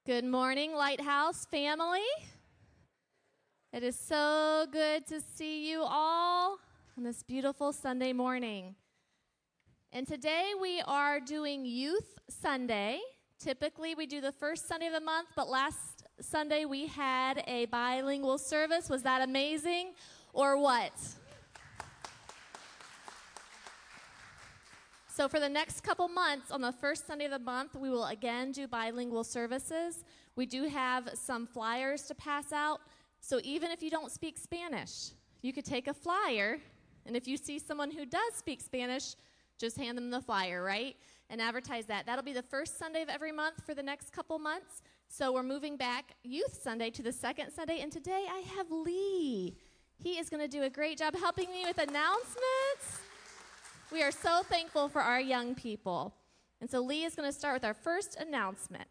Good morning, Lighthouse family. It is so good to see you all on this beautiful Sunday morning. And today we are doing Youth Sunday. Typically we do the first Sunday of the month, but last Sunday we had a bilingual service. Was that amazing or what? So for the next couple months, on the first Sunday of the month, we will again do bilingual services. We do have some flyers to pass out. So even if you don't speak Spanish, you could take a flyer, and if you see someone who does speak Spanish, just hand them the flyer, right? And advertise that. That'll be the first Sunday of every month for the next couple months. So we're moving back Youth Sunday to the second Sunday, and today I have Lee. He is going to do a great job helping me with announcements. We are so thankful for our young people. And so Lee is going to start with our first announcement.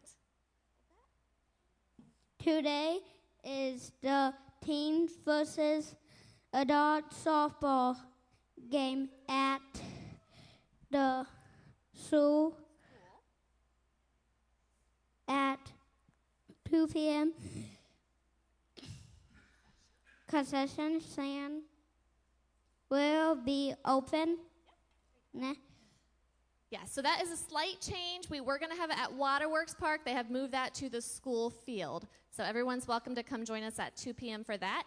Today is the teens versus adult softball game at the school at 2 p.m. Concession stand will be open. Yeah, so that is a slight change. We were going to have it at Waterworks Park. They have moved that to the school field. So everyone's welcome to come join us at 2 p.m. for that.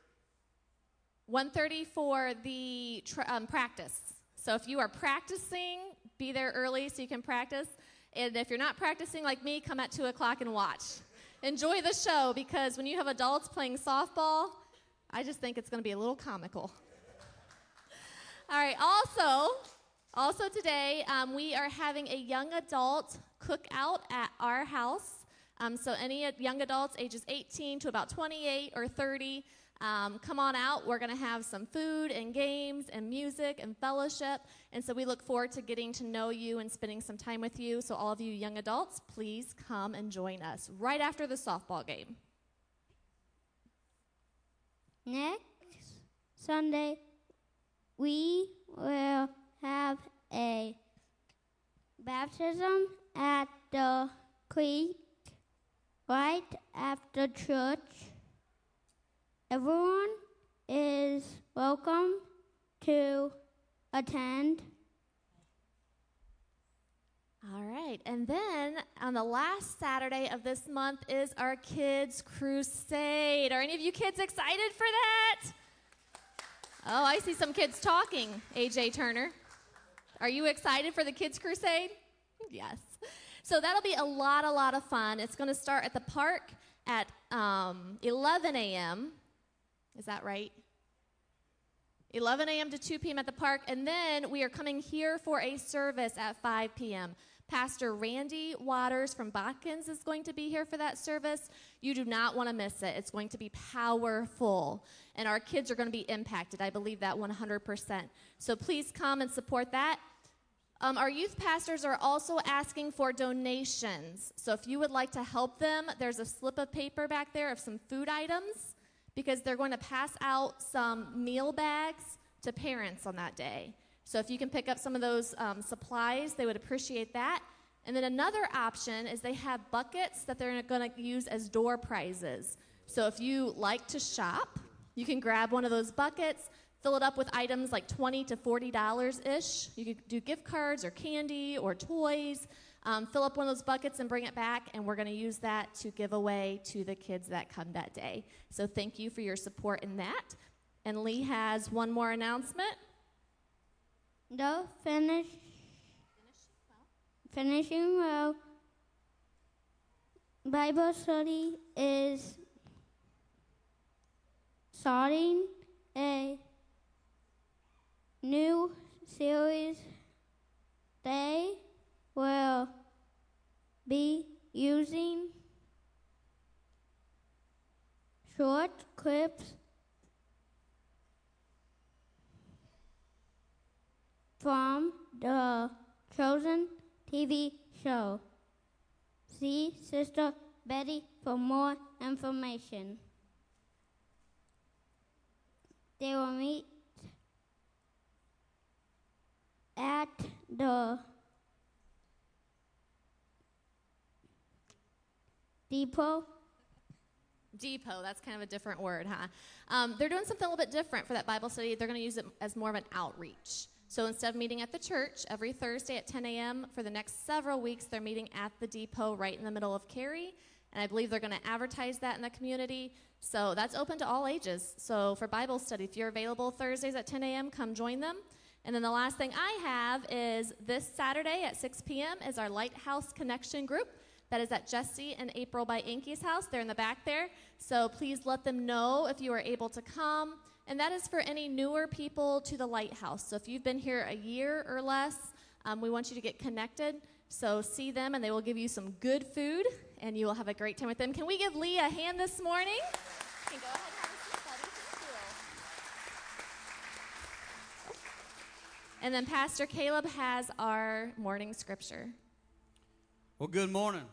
1:30 for the practice. So if you are practicing, be there early so you can practice. And if you're not practicing like me, come at 2 o'clock and watch. Enjoy the show, because when you have adults playing softball, I just think it's going to be a little comical. All right, also today, we are having a young adult cookout at our house. So any young adults ages 18 to about 28 or 30, come on out. We're going to have some food and games and music and fellowship. And so we look forward to getting to know you and spending some time with you. So all of you young adults, please come and join us right after the softball game. Next Sunday, we will have a baptism at the creek right after church. Everyone is welcome to attend. All right, and then on the last Saturday of this month is our Kids Crusade. Are any of you kids excited for that? Oh, I see some kids talking, AJ Turner. Are you excited for the Kids Crusade? Yes. So that'll be a lot of fun. It's going to start at the park at 11 a.m. Is that right? 11 a.m. to 2 p.m. at the park. And then we are coming here for a service at 5 p.m. Pastor Randy Waters from Botkins is going to be here for that service. You do not want to miss it. It's going to be powerful. And our kids are going to be impacted. I believe that 100%. So please come and support that. Our youth pastors are also asking for donations. So if you would like to help them, there's a slip of paper back there of some food items, because they're going to pass out some meal bags to parents on that day. So if you can pick up some of those supplies, they would appreciate that. And then another option is they have buckets that they're going to use as door prizes. So if you like to shop, you can grab one of those buckets, fill it up with items like $20 to $40-ish. You could do gift cards or candy or toys. Fill up one of those buckets and bring it back, and we're going to use that to give away to the kids that come that day. So thank you for your support in that. And Lee has one more announcement. The Finishing Well Bible study is starting a new series. They will be using short clips from the Chosen TV show. See Sister Betty for more information. They will meet at the Depot. Depot, that's kind of a different word, huh? They're doing something a little bit different for that Bible study. They're going to use it as more of an outreach. So instead of meeting at the church every Thursday at 10 a.m., for the next several weeks, they're meeting at the Depot right in the middle of Cary. And I believe they're going to advertise that in the community. So that's open to all ages. So for Bible study, if you're available Thursdays at 10 a.m., come join them. And then the last thing I have is this Saturday at 6 p.m. is our Lighthouse Connection group. That is at Jesse and April by Inky's house. They're in the back there. So please let them know if you are able to come. And that is for any newer people to the Lighthouse. So if you've been here a year or less, we want you to get connected. So see them, and they will give you some good food, and you will have a great time with them. Can we give Lee a hand this morning? You can go ahead and have a seat, buddy. Thank you. And then Pastor Caleb has our morning scripture. Well, good morning.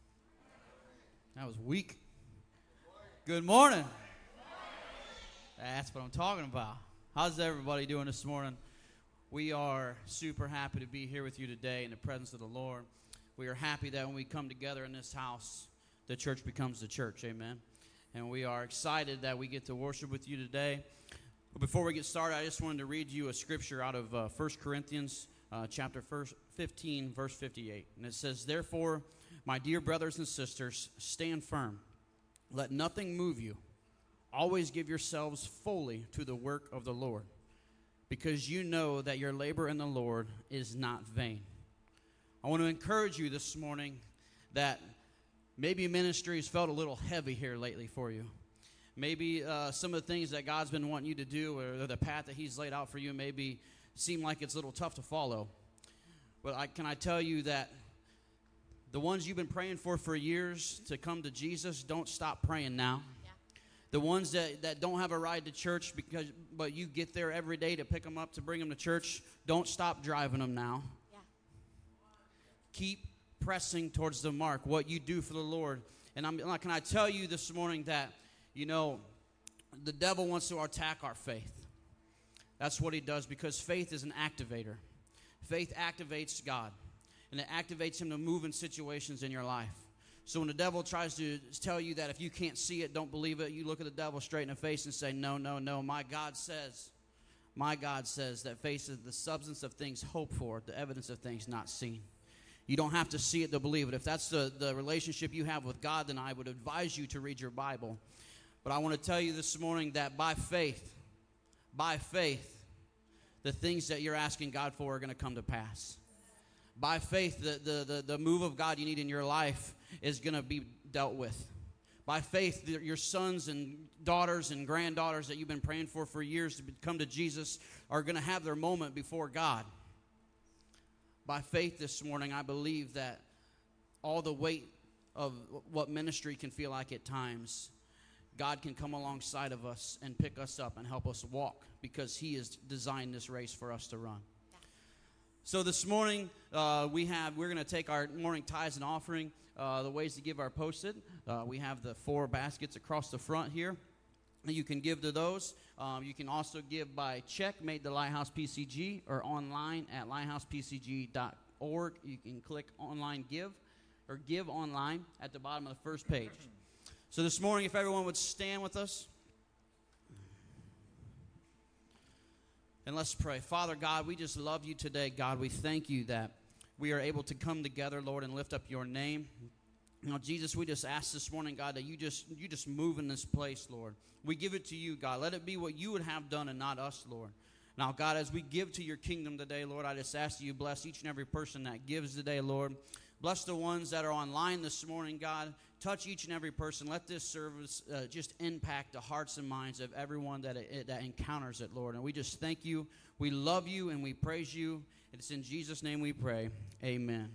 That was weak. Good morning. That's what I'm talking about. How's everybody doing this morning? We are super happy to be here with you today in the presence of the Lord. We are happy that when we come together in this house, the church becomes the church. Amen. And we are excited that we get to worship with you today. But before we get started, I just wanted to read you a scripture out of 1 Corinthians chapter 15, verse 58. And it says, "Therefore, my dear brothers and sisters, stand firm. Let nothing move you. Always give yourselves fully to the work of the Lord, because you know that your labor in the Lord is not vain." I want to encourage you this morning that maybe ministry has felt a little heavy here lately for you. Maybe some of the things that God's been wanting you to do, or the path that he's laid out for you, maybe seem like it's a little tough to follow. But can I tell you that the ones you've been praying for years to come to Jesus, don't stop praying now. Yeah. The ones that don't have a ride to church but you get there every day to pick them up, to bring them to church, don't stop driving them now. Yeah. Keep pressing towards the mark, what you do for the Lord. And can I tell you this morning that, the devil wants to attack our faith. That's what he does, because faith is an activator. Faith activates God, and it activates him to move in situations in your life. So when the devil tries to tell you that if you can't see it, don't believe it, you look at the devil straight in the face and say, no, my God says that faith is the substance of things hoped for, the evidence of things not seen. You don't have to see it to believe it. If that's the relationship you have with God, then I would advise you to read your Bible. But I want to tell you this morning that by faith, the things that you're asking God for are going to come to pass. By faith, the move of God you need in your life is going to be dealt with. By faith, your sons and daughters and granddaughters that you've been praying for years to come to Jesus are going to have their moment before God. By faith this morning, I believe that all the weight of what ministry can feel like at times, God can come alongside of us and pick us up and help us walk, because he has designed this race for us to run. Yeah. So this morning, we're going to take our morning tithes and offering. The ways to give are posted. We have the 4 baskets across the front here. You can give to those. You can also give by check made to Lighthouse PCG, or online at lighthousepcg.org. You can click online give, or give online at the bottom of the first page. So this morning, if everyone would stand with us. And let's pray. Father God, we just love you today, God. We thank you that we are able to come together, Lord, and lift up your name. Jesus, we just ask this morning, God, that you just move in this place, Lord. We give it to you, God. Let it be what you would have done and not us, Lord. Now, God, as we give to your kingdom today, Lord, I just ask that you bless each and every person that gives today, Lord. Bless the ones that are online this morning, God. Touch each and every person. Let this service just impact the hearts and minds of everyone that encounters it, Lord. And we just thank you. We love you and we praise you. It's in Jesus' name we pray. Amen.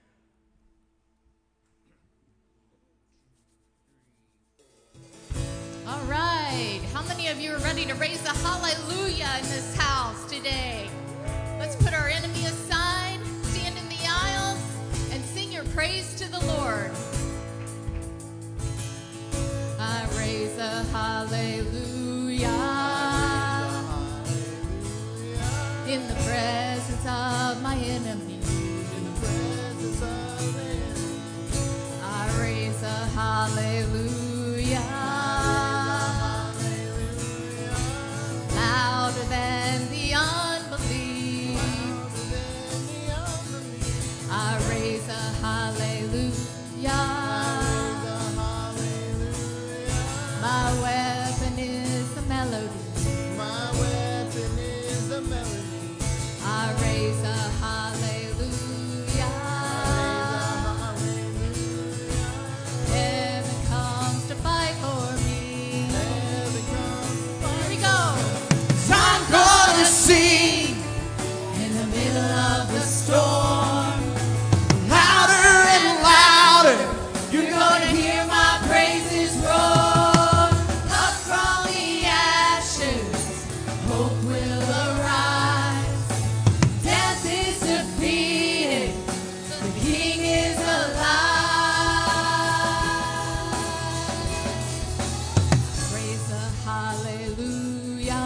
All right. How many of you are ready to raise a hallelujah in this house today? Let's put our enemy aside, stand in the aisles, and sing your praise to the Lord. I raise a hallelujah in the presence of my enemy. I raise a hallelujah I raise a hallelujah. My weapon is a melody. My weapon is a melody. I raise a hallelujah. Heaven comes to fight for me. Heaven comes to fight. Here we go. I'm gonna sing In the middle of the storm, louder and louder. you're gonna hear my praises roar. Up from the ashes, hope will arise. Death is defeated, the King is alive. Praise the hallelujah.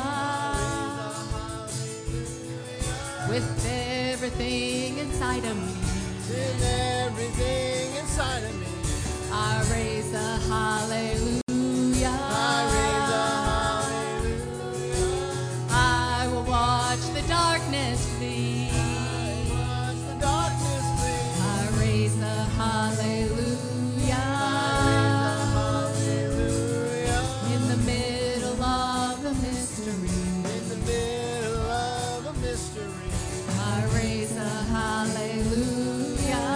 With everything inside of me, With everything inside of me, I raise a hallelujah. I raise a hallelujah. I will watch the darkness flee. Watch the darkness flee. I raise a hallelujah. Hallelujah. In the middle of the mystery, In the middle of a mystery, I raise a hallelujah.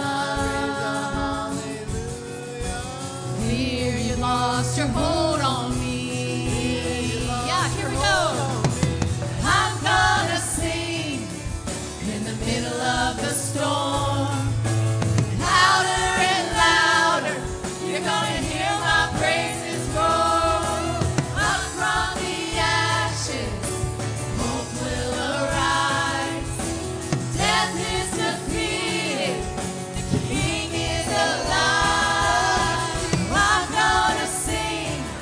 hallelujah. Fear you lost your hold on me. Yeah, here we go. I'm gonna sing in the middle of the storm. Louder and louder, you're gonna hear my praises roar. Up from the ashes, hope will arise. Death is defeated, the King is alive. I'm gonna sing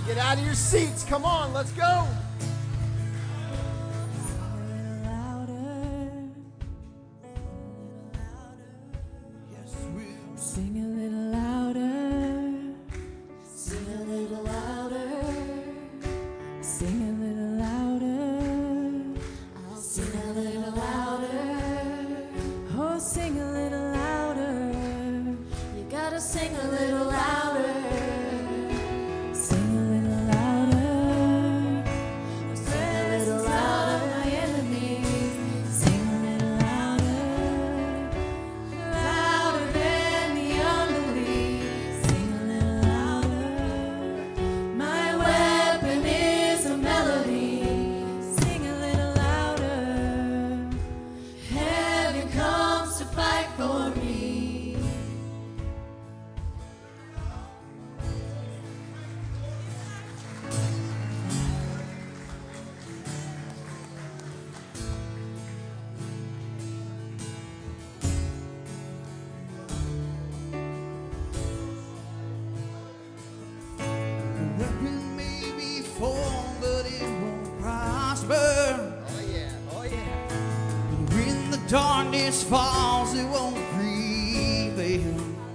Get out of your seats. Come on, let's go. Sing a little louder. Sing a little louder. Sing a little louder. I'll sing a little louder. Oh, sing a little louder. You gotta sing a little louder. Sing a little louder. Sing a little louder. My enemies. Sing a little louder. Louder than the unbelief. Sing a little louder. My weapon is a melody. Sing a little louder. Heaven comes to fight for me. Weapon may be formed, but it won't prosper. Oh, yeah. Oh, yeah. When the darkness falls, it won't prevail.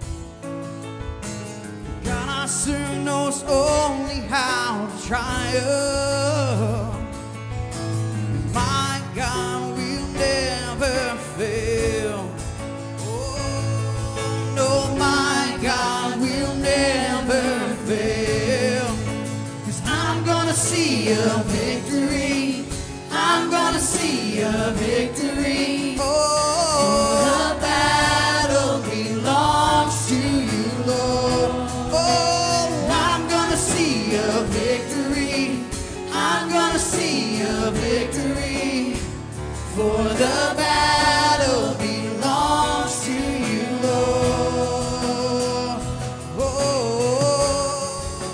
God I serve knows only how to triumph. My God will never fail. Oh, no, my God will never fail. 'Cause I'm gonna see a victory. I'm gonna see a victory. Oh, the battle belongs to you, Lord. Oh, I'm gonna see a victory. I'm gonna see a victory. For the battle belongs to you, Lord. Oh.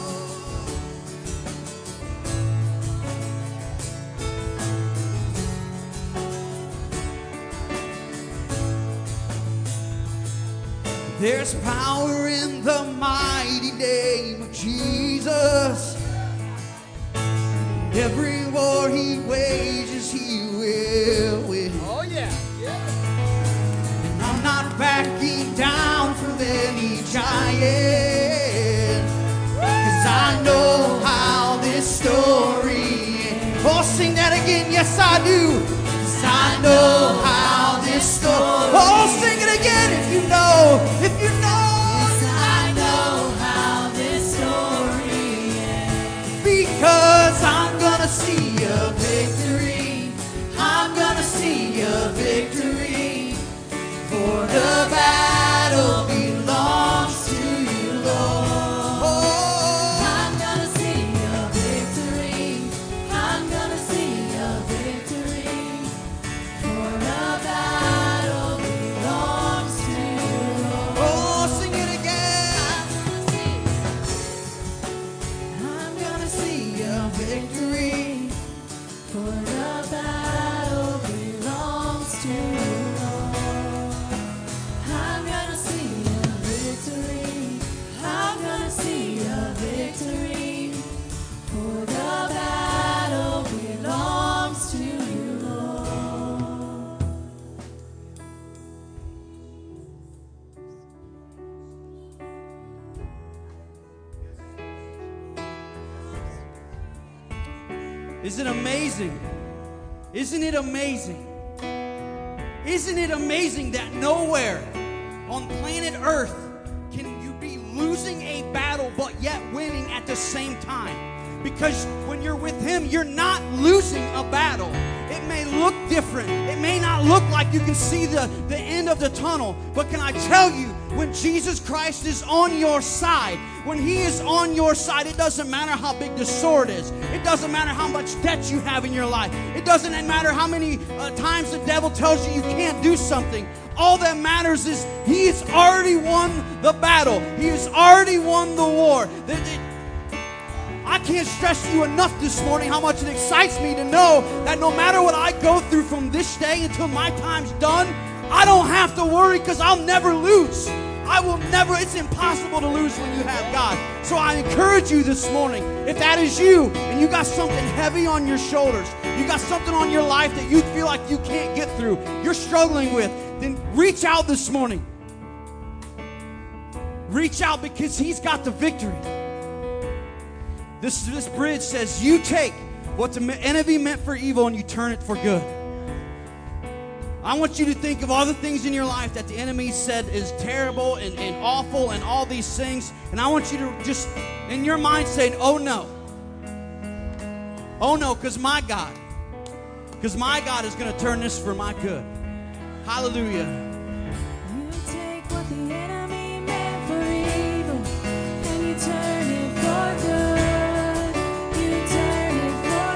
There's power in the mighty name of Jesus. Every war he wages, he will win. Oh, yeah. Yeah. And I'm not backing down from any giant. 'Cause I know how this story ends. Oh, sing that again. Yes, I do. 'Cause I know how this story. Oh, sing it again if you know. If you know. I know how this story ends. Because I'm gonna see a victory. I'm gonna see a victory. For the battle belongs to you, Lord. Oh, I'm gonna see a victory. I'm gonna see a victory. For the battle belongs to you, Lord. oh, sing it again. I'm gonna see See a victory. for the battle belongs to you, Lord. I'm gonna see a victory. I'm gonna see a victory. For the battle belongs to you, Lord. Isn't it amazing? Isn't it amazing? Isn't it amazing that nowhere on planet Earth can you be losing a battle but yet winning at the same time? Because when you're with Him, you're not losing a battle. It may look different. It may not look like you can see the end of the tunnel. But can I tell you, when Jesus Christ is on your side, when He is on your side, it doesn't matter how big the sword is. It doesn't matter how much debt you have in your life. It doesn't matter how many times the devil tells you you can't do something. All that matters is He has already won the battle. He has already won the war. I can't stress to you enough this morning how much it excites me to know that no matter what I go through from this day until my time's done, I don't have to worry because I'll never lose. It's impossible to lose when you have God. So I encourage you this morning, if that is you and you got something heavy on your shoulders, you got something on your life that you feel like you can't get through, you're struggling with, then reach out this morning. Reach out because He's got the victory. This bridge says, you take what the enemy meant for evil and you turn it for good. I want you to think of all the things in your life that the enemy said is terrible and awful and all these things. And I want you to just, in your mind, say, oh no. Oh no, because my God is going to turn this for my good. Hallelujah. You take what the enemy meant for evil and you turn it for good. You turn it for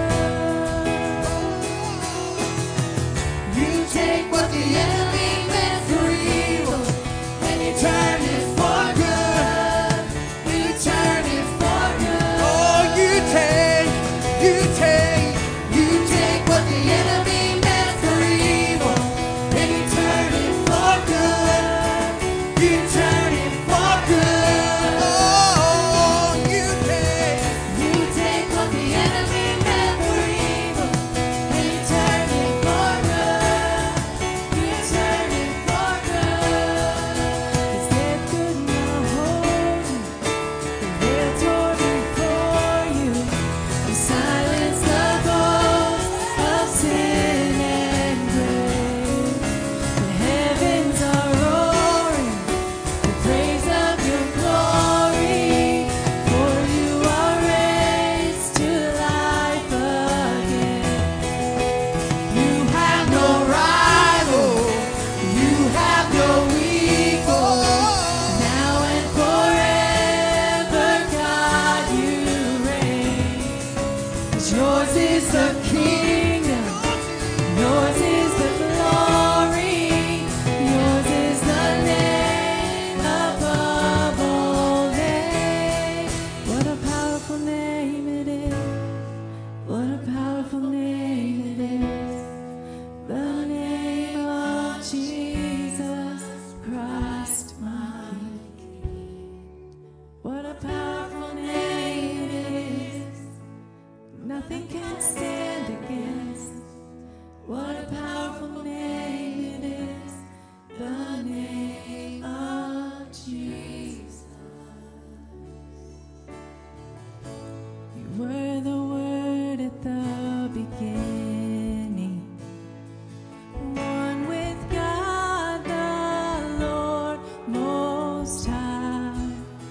good. You take what the enemy meant for evil and you turn it for good. You turn it for good. Oh, you take what the enemy meant for evil and you turn it for good. You turn it for good. Oh, you take what the enemy meant for evil and you turn it for good. You turn it for good. 'Cause death could not hold you. The veil tore before you. You silence the ghost of sin and grave. The heavens are roaring the praise of your glory. For you are raised to life again. You have no rival. You have no equal. Now and forever, God, you reign. 'Cause yours is the kingdom. Yours is the glory. Yours is the name above all names. What a powerful name it is. What a powerful name it is. The name of Jesus Christ, my King. What a powerful name it is. Nothing can stand against. What a powerful name it is. The name of Jesus. You were the Word at the beginning. One with God the Lord Most High.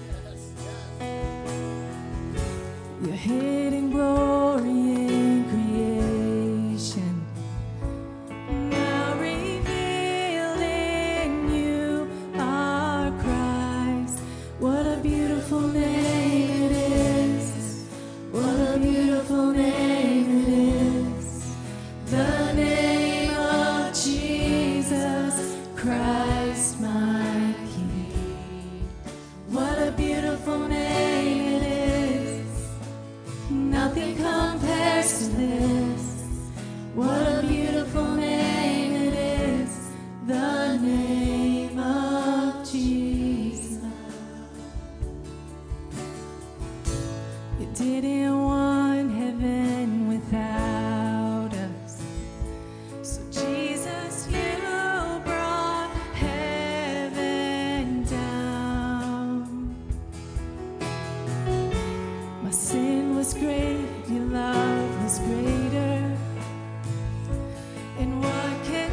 Your hidden glory in creation, now revealed in you are Christ. What a beautiful name it is. What a beautiful name it is. The name of Jesus Christ, my King. What a beautiful name it is. Nothing compares to this. What a beautiful name it is. The name of Jesus. You didn't want heaven without us. So Jesus, you brought heaven down. My sin was great, your love was greater. And what can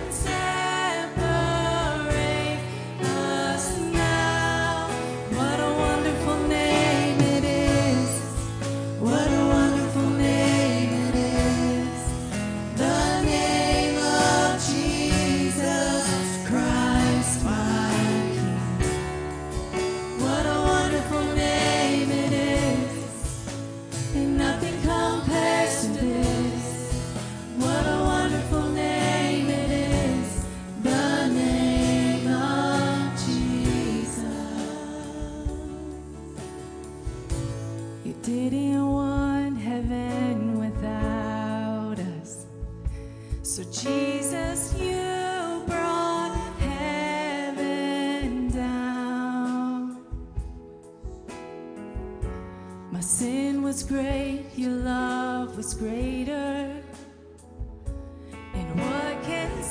separate us now? What a wonderful name it is. What a wonderful name it is. The name of Jesus Christ, my King. What a wonderful name it is. And nothing compares to this. What a wonderful name it is. The name of Jesus. You didn't want heaven without us. So Jesus, you brought heaven down. My sin was great, your love was greater. And what can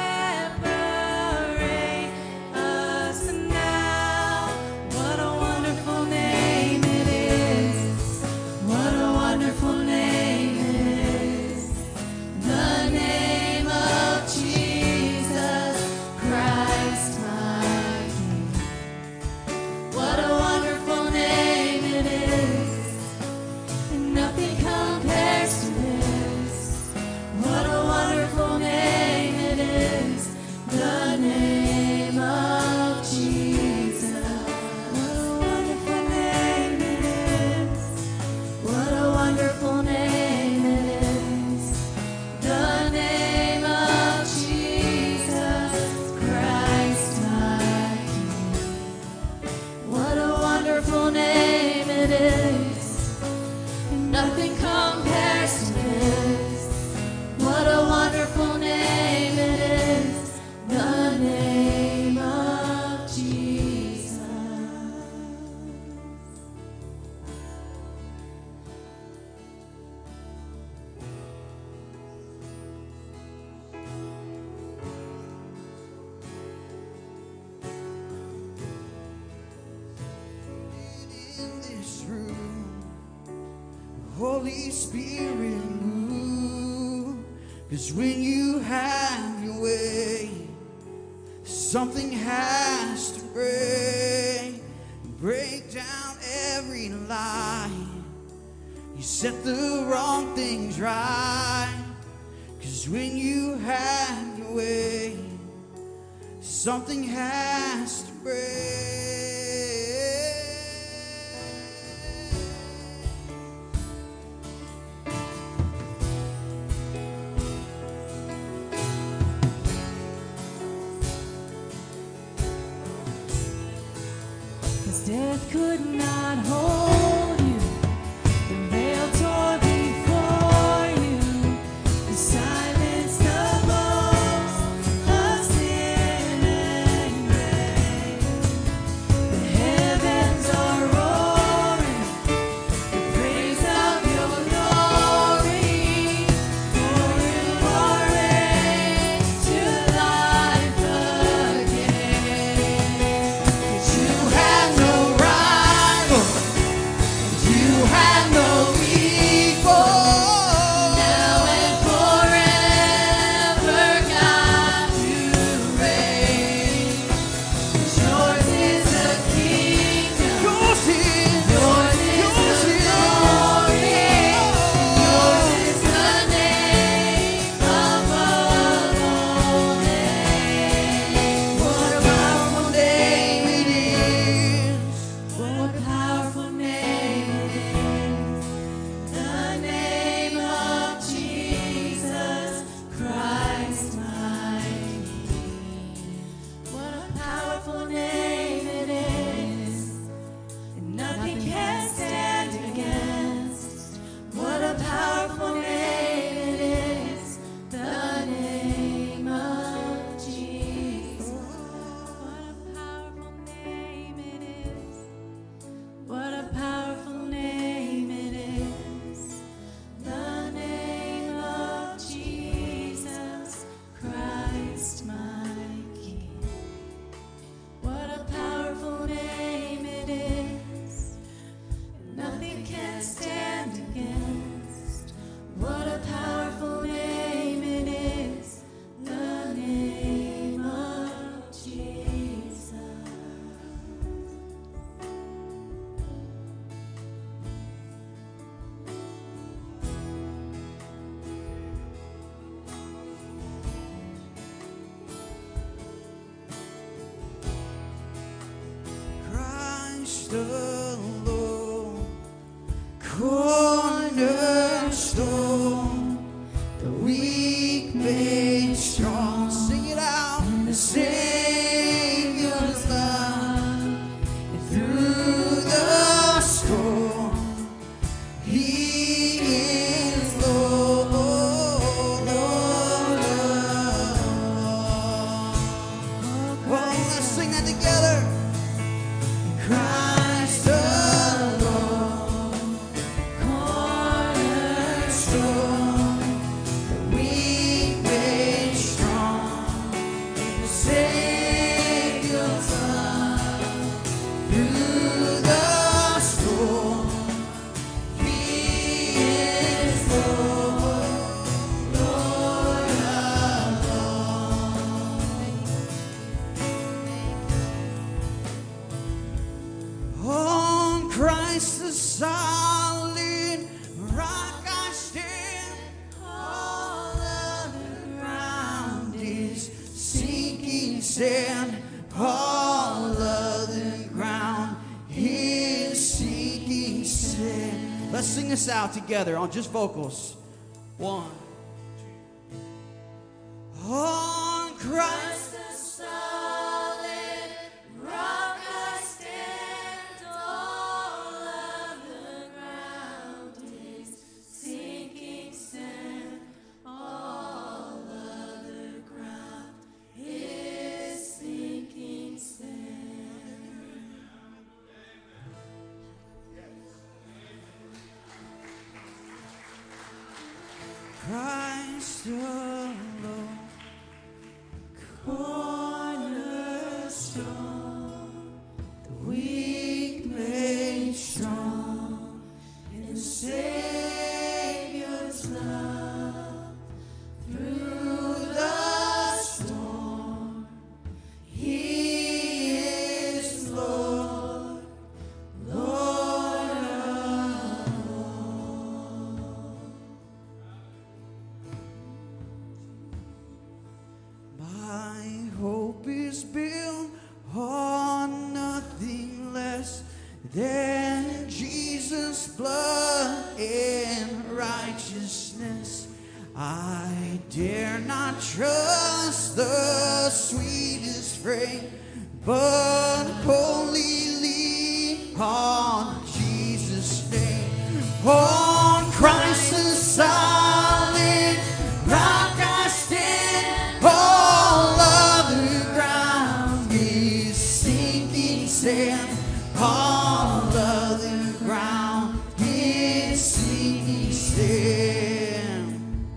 separate us now? What a wonderful name it is. What a wonderful name it is. The name of Jesus Christ, my King. What a wonderful name it is. And nothing compares to this. What a wonderful name it is. The name of Jesus. What a wonderful name it is. What a wonderful name it is. The name of Jesus Christ, my King. What a wonderful name it is. And nothing compares to this. What a wonderful name it is. The name of Jesus. In this room, Holy Spirit, move. 'Cause when you have your way, something has to break down every lie. You set the wrong things right. 'Cause when you have your way, something has to break. Cause death could not hold you. The veil tore before you. You silenced the boast of sin and grave. The heavens are roaring the praise of your glory. For you are raised to life again. You have no rival. You have no equal. Now and forever, God, you reign. Yours is the kingdom. Yours is Yours is the glory. Yours is the name above all names. What a powerful name it is. What a powerful name it is. The name of Jesus Christ, my King. What a powerful name it is. And nothing can stand against. What a powerful name it is. The name of Jesus. What a powerful name it is. What a powerful name it is. The name of Jesus Christ, my King. What a powerful name it is. Nothing can stand against. What a powerful name it is. The name of Jesus. Christ alone, cornerstone, the weak made strong. Sing it out. The Savior's love, and through the storm, He is Lord, Lord of all. Oh, let's sing that together. Christ Christ the solid rock I stand. All other ground is sinking sand. All other ground is sinking sand. Let's sing this out together on just vocals. 1, 2. On Christ the solid rock I stand. All other ground is sinking sand. All other ground is sinking sand. Christ alone, cornerstone, the weak made strong in the Savior's love. Through the storm, He is Lord, Lord of all. My hope is built on nothing less than Jesus' blood and righteousness. I dare not trust the sweetest frame, but wholly lean on Jesus' name. On Christ the solid rock I stand. All other ground is sinking sand. All other ground is sinking sand.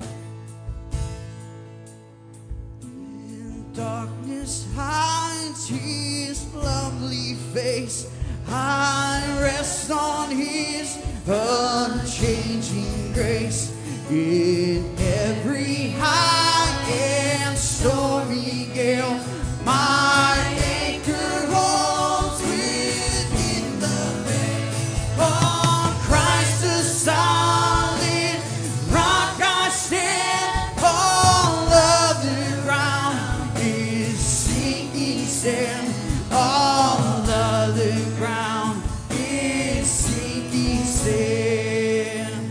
In darkness hides His lovely face. I rest on His unchanging grace. In every high and stormy gale, my anchor holds within the veil. On Christ the solid rock I stand. All other ground is sinking sand. All other ground is sinking sand.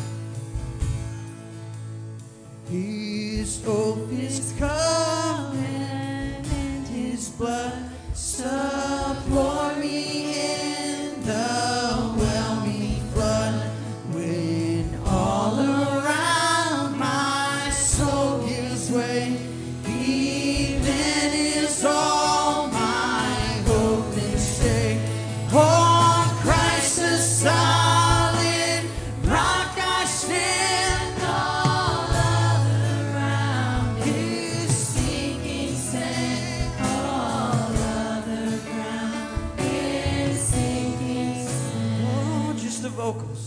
His oath, His covenant, and His blood support me in the whelming flood. When all around my soul gives way, He then is all my hope and stay. On Christ the solid rock I stand. All other ground is sinking sand. All other ground is sinking sand. Oh, just the vocals.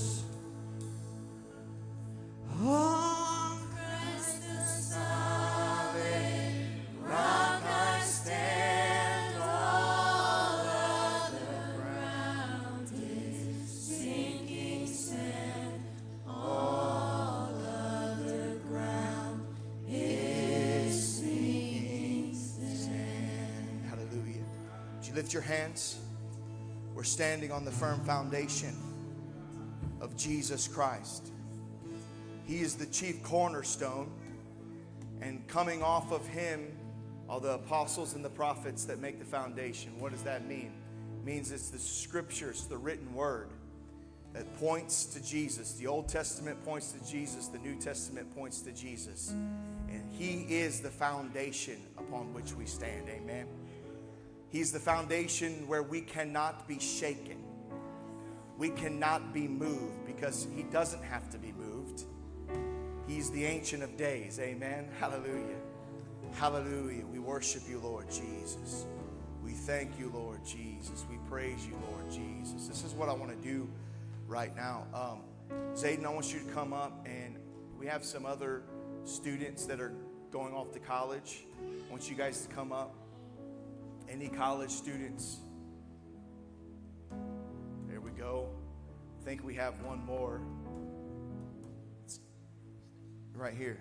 On Christ the solid rock I stand. All other ground is sinking sand. All other ground is sinking sand. Hallelujah. Would you lift your hands? We're standing on the firm foundation of Jesus Christ. He is the chief cornerstone, and coming off of Him are the apostles and the prophets that make the foundation. What does that mean? It means it's the scriptures, the written word that points to Jesus. The Old Testament points to Jesus. The New Testament points to Jesus. And He is the foundation upon which we stand. Amen. He's the foundation where we cannot be shaken. We cannot be moved because He doesn't have to be moved. He's the Ancient of Days. Amen. Hallelujah. Hallelujah. We worship You, Lord Jesus. We thank You, Lord Jesus. We praise You, Lord Jesus. This is what I want to do right now. Zayden, I want you to come up, and we have some other students that are going off to college. I want you guys to come up. Any college students? There we go. think we have one more. It's right here.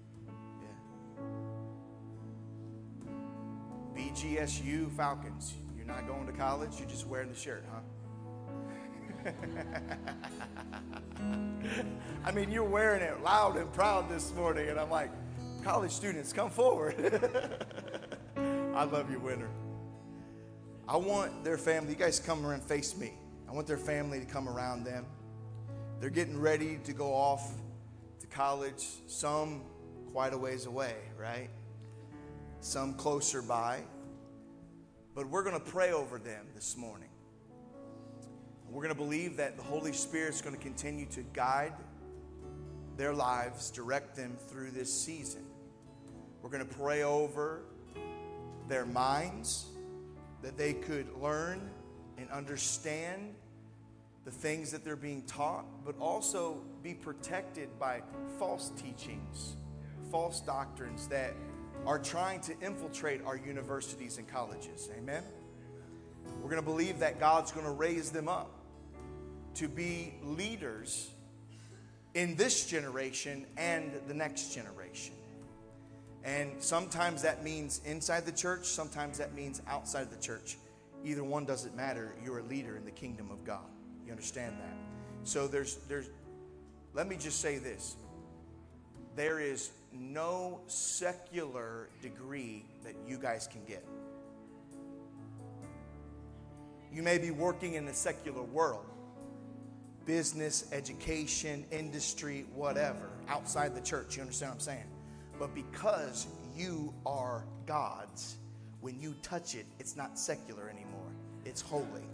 Yeah. BGSU Falcons. You're not going to college, you're just wearing the shirt, huh? I mean, you're wearing it loud and proud this morning, and I'm like, college students, come forward. I love you, winner. I want their family, you guys come around and face me. I want their family to come around them. They're getting ready to go off to college, some quite a ways away, right? Some closer by. But we're going to pray over them this morning. We're going to believe that the Holy Spirit's going to continue to guide their lives, direct them through this season. We're going to pray over their minds, that they could learn and understand the things that they're being taught, but also be protected by false teachings, false doctrines that are trying to infiltrate our universities and colleges. Amen? We're going to believe that God's going to raise them up to be leaders in this generation and the next generation. And sometimes that means inside the church, sometimes that means outside the church. Either one doesn't matter. You're a leader in the kingdom of God. You understand that? So let me just say this. There is no secular degree that you guys can get. You may be working in the secular world, business, education, industry, whatever, outside the church. You understand what I'm saying? But because you are God's, when you touch it, it's not secular anymore. It's holy.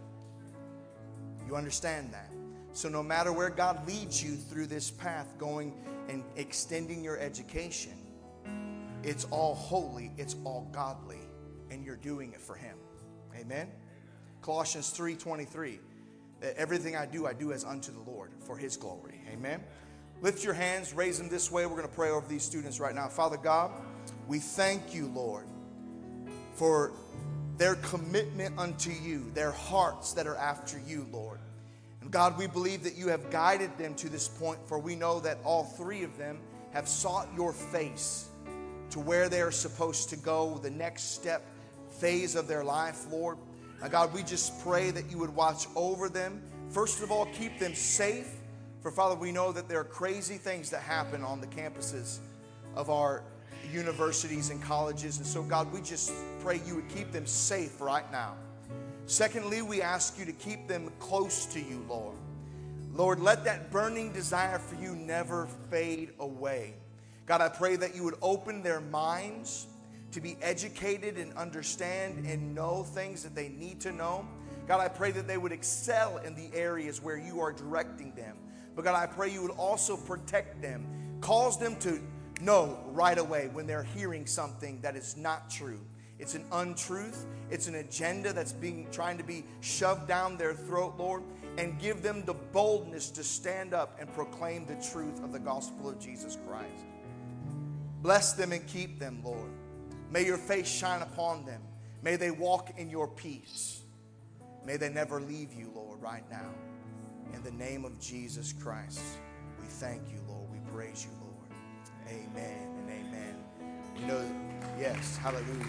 You understand that? So no matter where God leads you through this path, going and extending your education, it's all holy, it's all godly, and you're doing it for Him. Amen? Colossians 3:23, that everything I do as unto the Lord, for His glory. Amen? Lift your hands, raise them this way. We're going to pray over these students right now. Father God, we thank you, Lord, for their commitment unto you, their hearts that are after you, Lord. And God, we believe that you have guided them to this point, for we know that all three of them have sought your face to where they are supposed to go, the next step, phase of their life, Lord. Now, God, we just pray that you would watch over them. First of all, keep them safe. For, Father, we know that there are crazy things that happen on the campuses of our universities and colleges. And so, God, we just pray you would keep them safe right now. Secondly, we ask you to keep them close to you, Lord. Lord, let that burning desire for you never fade away. God, I pray that you would open their minds to be educated and understand and know things that they need to know. God, I pray that they would excel in the areas where you are directing them. But God, I pray you would also protect them. Cause them to know right away when they're hearing something that is not true. It's an untruth. It's an agenda that's trying to be shoved down their throat, Lord. And give them the boldness to stand up and proclaim the truth of the gospel of Jesus Christ. Bless them and keep them, Lord. May your face shine upon them. May they walk in your peace. May they never leave you, Lord, right now. In the name of Jesus Christ, we thank you, Lord. We praise you, Lord. Amen and amen. You know, yes, hallelujah.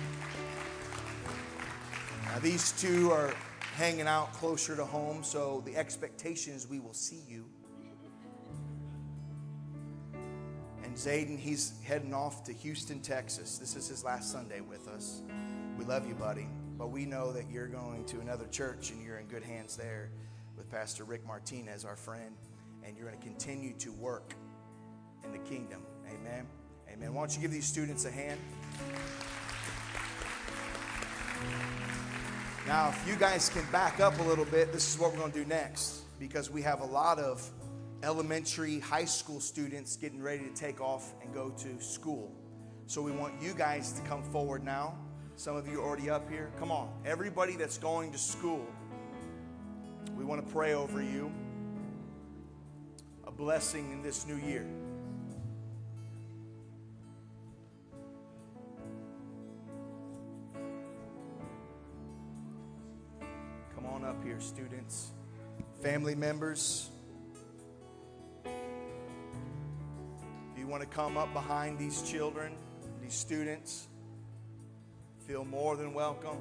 Now, these two are hanging out closer to home, so the expectation is we will see you. And Zayden, he's heading off to Houston, Texas. This is his last Sunday with us. We love you, buddy. But we know that you're going to another church and you're in good hands there with Pastor Rick Martinez, our friend. And you're going to continue to work in the kingdom. Amen. Amen. Why don't you give these students a hand? Now, if you guys can back up a little bit, this is what we're going to do next. Because we have a lot of elementary, high school students getting ready to take off and go to school. So we want you guys to come forward now. Some of you are already up here. Come on. Everybody that's going to school, we want to pray over you. A blessing in this new year. Come on up here, students. Family members, if you want to come up behind these children, these students, feel more than welcome.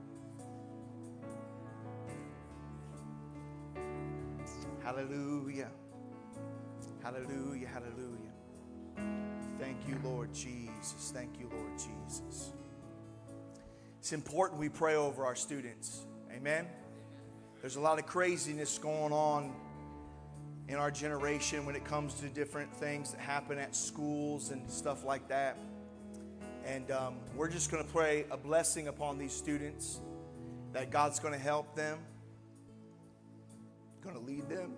Hallelujah. Hallelujah. Hallelujah. Thank you, Lord Jesus. Thank you, Lord Jesus. It's important we pray over our students. Amen. There's a lot of craziness going on in our generation when it comes to different things that happen at schools and stuff like that. And we're just going to pray a blessing upon these students, that God's going to help them, going to lead them,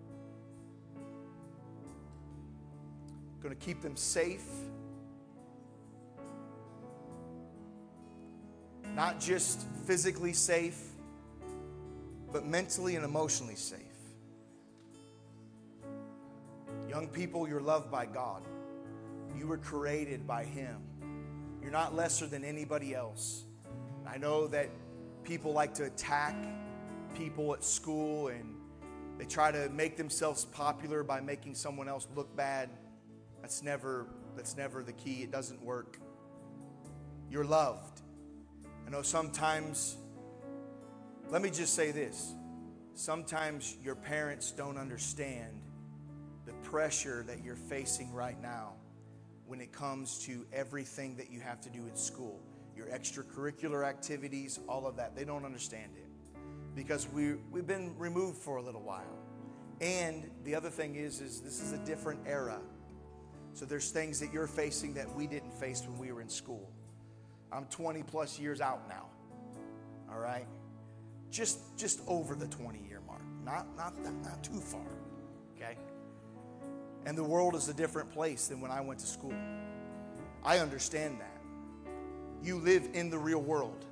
going to keep them safe. Not just physically safe, but mentally and emotionally safe. Young people, you're loved by God. You were created by Him. You're not lesser than anybody else. I know that people like to attack people at school, and they try to make themselves popular by making someone else look bad. That's never the key. It doesn't work. You're loved. I know sometimes, let me just say this. Sometimes your parents don't understand the pressure that you're facing right now when it comes to everything that you have to do in school. Your extracurricular activities, all of that. They don't understand it because we've been removed for a little while. And the other thing is this is a different era. So there's things that you're facing that we didn't face when we were in school. I'm 20 plus years out now. All right? Just over the 20-year mark. Not too far. Okay? And the world is a different place than when I went to school. I understand that. You live in the real world.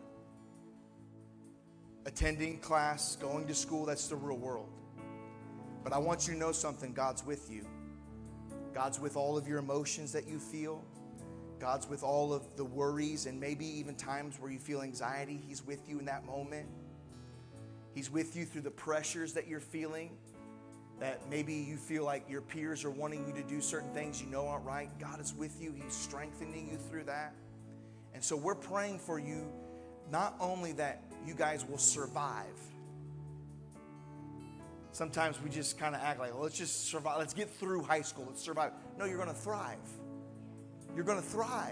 Attending class, going to school, that's the real world. But I want you to know something. God's with you. God's with all of your emotions that you feel. God's with all of the worries and maybe even times where you feel anxiety. He's with you in that moment. He's with you through the pressures that you're feeling, that maybe you feel like your peers are wanting you to do certain things you know aren't right. God is with you. He's strengthening you through that. And so we're praying for you, not only that you guys will survive. Sometimes we just kind of act like, well, let's just survive. Let's get through high school. Let's survive. No, you're going to thrive. You're going to thrive.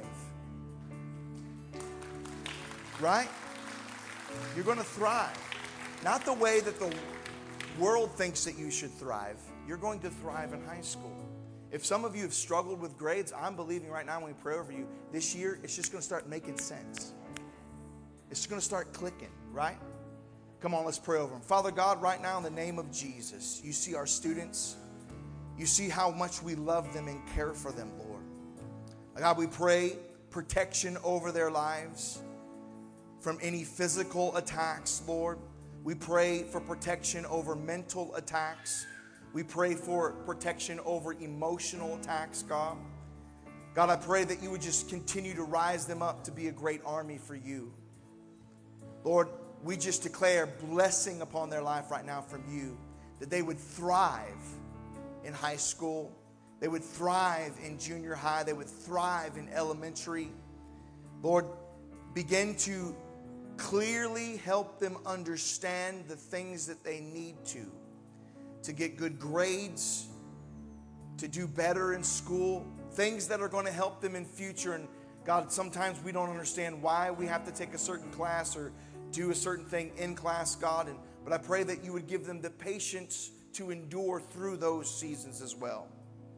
Right? You're going to thrive. Not the way that the world thinks that you should thrive. You're going to thrive in high school. If some of you have struggled with grades, I'm believing right now when we pray over you, this year it's just going to start making sense. It's going to start clicking, right? Come on, let's pray over them. Father God, right now in the name of Jesus, you see our students. You see how much we love them and care for them, Lord. God, we pray protection over their lives from any physical attacks, Lord. We pray for protection over mental attacks. We pray for protection over emotional attacks, God. God, I pray that you would just continue to rise them up to be a great army for you. Lord, we just declare blessing upon their life right now from you, that they would thrive in high school. They would thrive in junior high. They would thrive in elementary. Lord, begin to clearly help them understand the things that they need to get good grades, to do better in school, things that are going to help them in future. And God, sometimes we don't understand why we have to take a certain class or do a certain thing in class, God. But I pray that you would give them the patience to endure through those seasons as well.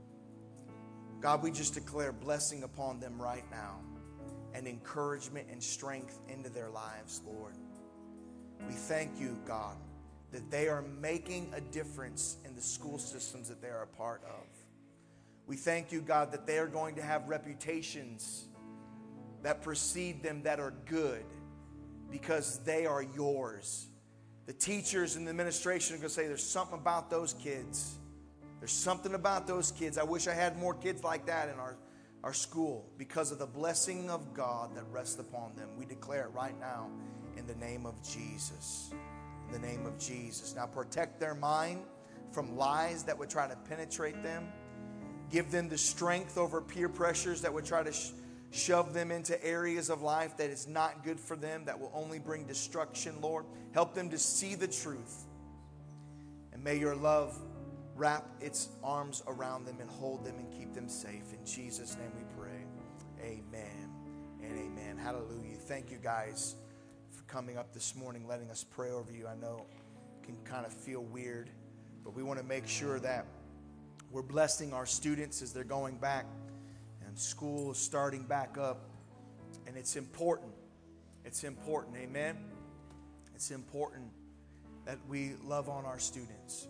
God, we just declare blessing upon them right now and encouragement and strength into their lives, Lord. We thank you, God, that they are making a difference in the school systems that they are a part of. We thank you, God, that they are going to have reputations that precede them that are good because they are yours. The teachers and the administration are going to say, there's something about those kids. There's something about those kids. I wish I had more kids like that in our school because of the blessing of God that rests upon them. We declare it right now in the name of Jesus. In in the name of Jesus. Now protect their mind from lies that would try to penetrate them. Give them the strength over peer pressures that would try to shove them into areas of life that is not good for them, that will only bring destruction, Lord. Help them to see the truth. And may your love wrap its arms around them and hold them and keep them safe. In Jesus' name we pray. Amen and amen. Hallelujah. Thank you guys for coming up this morning, letting us pray over you. I know it can kind of feel weird, but we want to make sure that we're blessing our students as they're going back and school is starting back up. And it's important. It's important. Amen. It's important that we love on our students.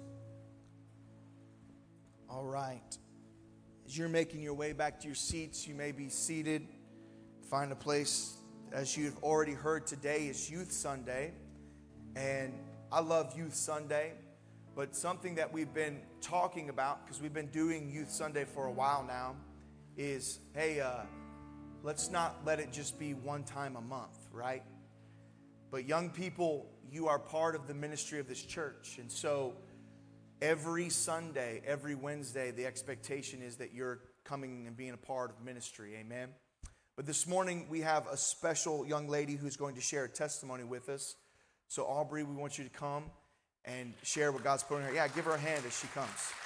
All right. As you're making your way back to your seats, you may be seated. Find a place. As you've already heard, today is Youth Sunday. And I love Youth Sunday. But something that we've been talking about, because we've been doing Youth Sunday for a while now, is, hey, let's not let it just be one time a month, right? But young people, you are part of the ministry of this church. And so every Sunday, every Wednesday, the expectation is that you're coming and being a part of ministry. Amen. But this morning, we have a special young lady who's going to share a testimony with us. So Aubrey, we want you to come and share what God's put in her. Yeah, give her a hand as she comes.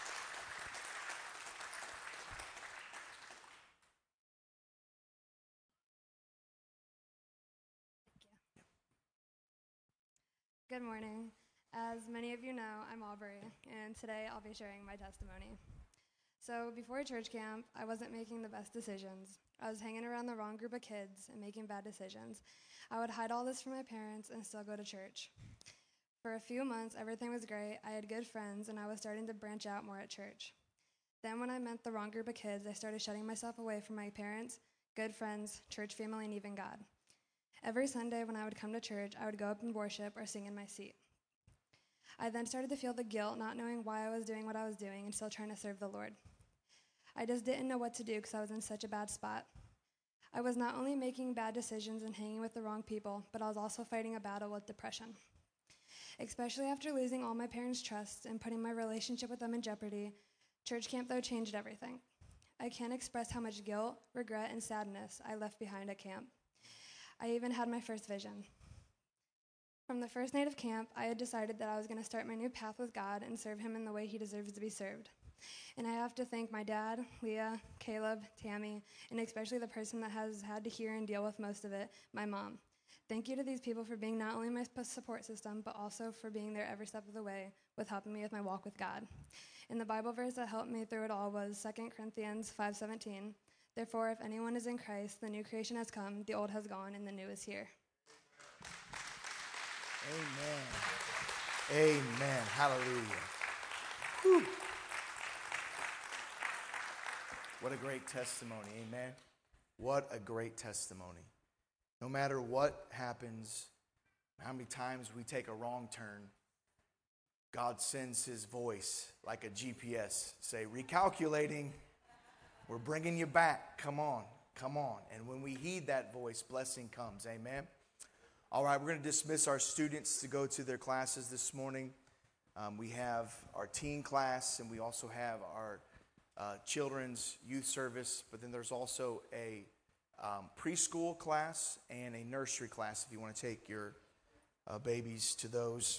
Good morning. As many of you know, I'm Aubrey, and today I'll be sharing my testimony. So before church camp, I wasn't making the best decisions. I was hanging around the wrong group of kids and making bad decisions. I would hide all this from my parents and still go to church. For a few months, everything was great. I had good friends, and I was starting to branch out more at church. Then when I met the wrong group of kids, I started shutting myself away from my parents, good friends, church family, and even God. Every Sunday when I would come to church, I would go up and worship or sing in my seat. I then started to feel the guilt, not knowing why I was doing what I was doing and still trying to serve the Lord. I just didn't know what to do because I was in such a bad spot. I was not only making bad decisions and hanging with the wrong people, but I was also fighting a battle with depression. Especially after losing all my parents' trust and putting my relationship with them in jeopardy, church camp, though, changed everything. I can't express how much guilt, regret, and sadness I left behind at camp. I even had my first vision. From the first night of camp, I had decided that I was going to start my new path with God and serve him in the way he deserves to be served. And I have to thank my dad, Leah, Caleb, Tammy, and especially the person that has had to hear and deal with most of it, my mom. Thank you to these people for being not only my support system, but also for being there every step of the way with helping me with my walk with God. And the Bible verse that helped me through it all was 2 Corinthians 5:17. Therefore, if anyone is in Christ, the new creation has come, the old has gone, and the new is here. Amen. Amen. Hallelujah. Whew. What a great testimony. Amen. What a great testimony. No matter what happens, how many times we take a wrong turn, God sends his voice like a GPS. Say, recalculating. We're bringing you back. Come on. Come on. And when we heed that voice, blessing comes. Amen. All right, we're going to dismiss our students to go to their classes this morning. We have our teen class, and we also have our children's youth service. But then there's also a preschool class and a nursery class if you want to take your babies to those.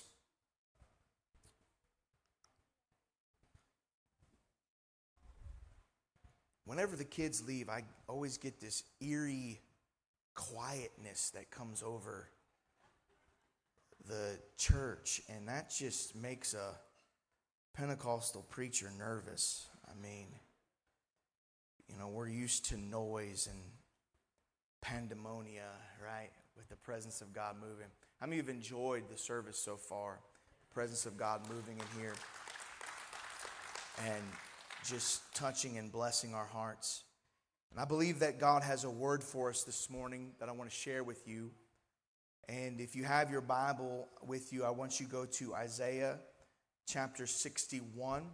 Whenever the kids leave, I always get this eerie quietness that comes over the church, and that just makes a Pentecostal preacher nervous. I mean, you know, we're used to noise and pandemonia, right, with the presence of God moving. How many of you have enjoyed the service so far? The presence of God moving in here and just touching and blessing our hearts. And I believe that God has a word for us this morning that I want to share with you. And if you have your Bible with you, I want you to go to Isaiah chapter 61.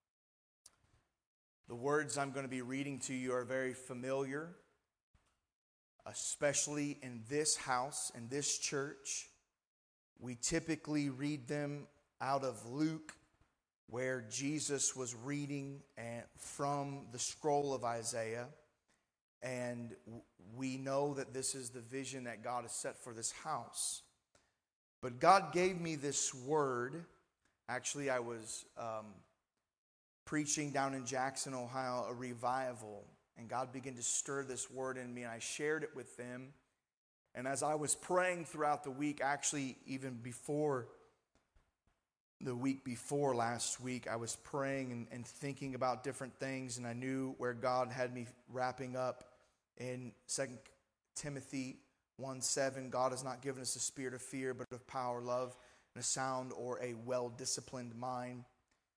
The words I'm going to be reading to you are very familiar, especially in this house, in this church. We typically read them out of Luke, where Jesus was reading from the scroll of Isaiah. And we know that this is the vision that God has set for this house. But God gave me this word. Actually, I was preaching down in Jackson, Ohio, a revival. And God began to stir this word in me, and I shared it with them. And as I was praying throughout the week, actually even before the week before last week, I was praying and thinking about different things, and I knew where God had me wrapping up in 2 Timothy 1:7. God has not given us a spirit of fear, but of power, love, and a sound or a well-disciplined mind.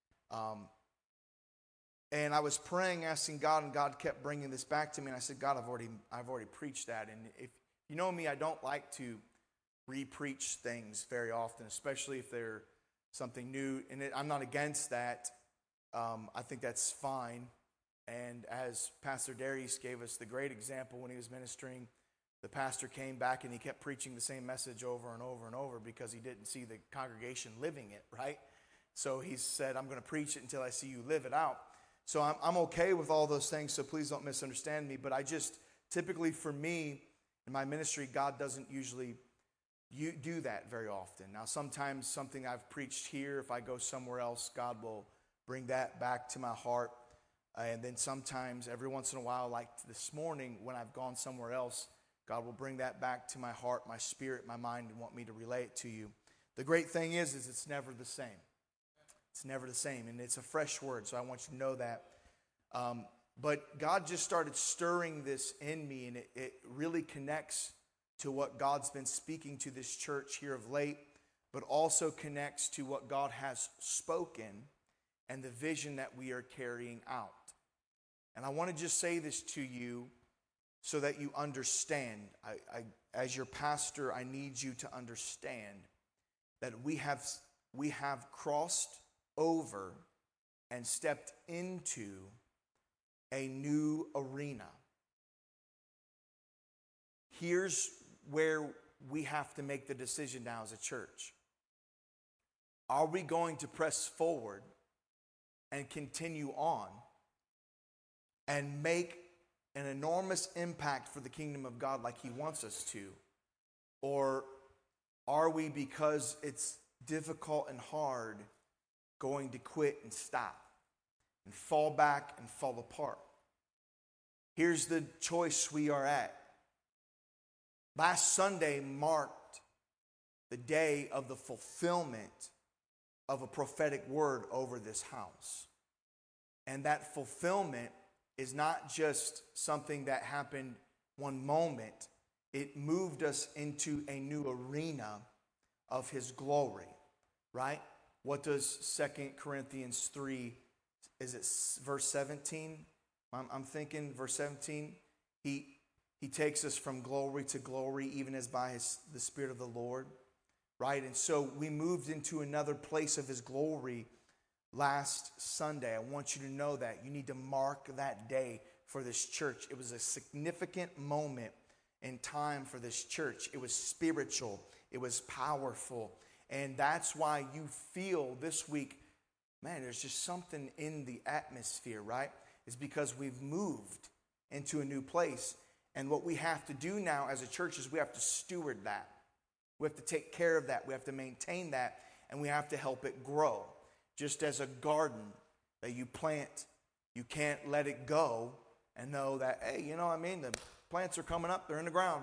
And I was praying, asking God, and God kept bringing this back to me. And I said, God, I've already preached that. And if you know me, I don't like to re-preach things very often, especially if they're something new. And I'm not against that. I think that's fine. And as Pastor Darius gave us the great example when he was ministering, the pastor came back and he kept preaching the same message over and over and over because he didn't see the congregation living it, right? So he said, I'm going to preach it until I see you live it out. So I'm okay with all those things, so please don't misunderstand me. But I just, typically for me, in my ministry, God doesn't usually do that very often. Now, sometimes something I've preached here, if I go somewhere else, God will bring that back to my heart. And then sometimes, every once in a while, like this morning, when I've gone somewhere else, God will bring that back to my heart, my spirit, my mind, and want me to relay it to you. The great thing is it's never the same. It's never the same, and it's a fresh word, so I want you to know that. But God just started stirring this in me, and it really connects to what God's been speaking to this church here of late, but also connects to what God has spoken and the vision that we are carrying out. And I want to just say this to you so that you understand. As your pastor, I need you to understand that we have crossed over and stepped into a new arena. Here's where we have to make the decision now as a church. Are we going to press forward and continue on and make an enormous impact for the kingdom of God like He wants us to? Or are we, because it's difficult and hard, going to quit and stop and fall back and fall apart? Here's the choice we are at. Last Sunday marked the day of the fulfillment of a prophetic word over this house. And that fulfillment is not just something that happened one moment. It moved us into a new arena of His glory, right? What does 2 Corinthians 3, is it verse 17? I'm thinking verse 17. He takes us from glory to glory, even as by the Spirit of the Lord, right? And so we moved into another place of His glory last Sunday. I want you to know that. You need to mark that day for this church. It was a significant moment in time for this church. It was spiritual. It was powerful. And that's why you feel this week, man, there's just something in the atmosphere, right? It's because we've moved into a new place. And what we have to do now as a church is we have to steward that. We have to take care of that. We have to maintain that. And we have to help it grow. Just as a garden that you plant, you can't let it go and know that, hey, you know what I mean? The plants are coming up. They're in the ground.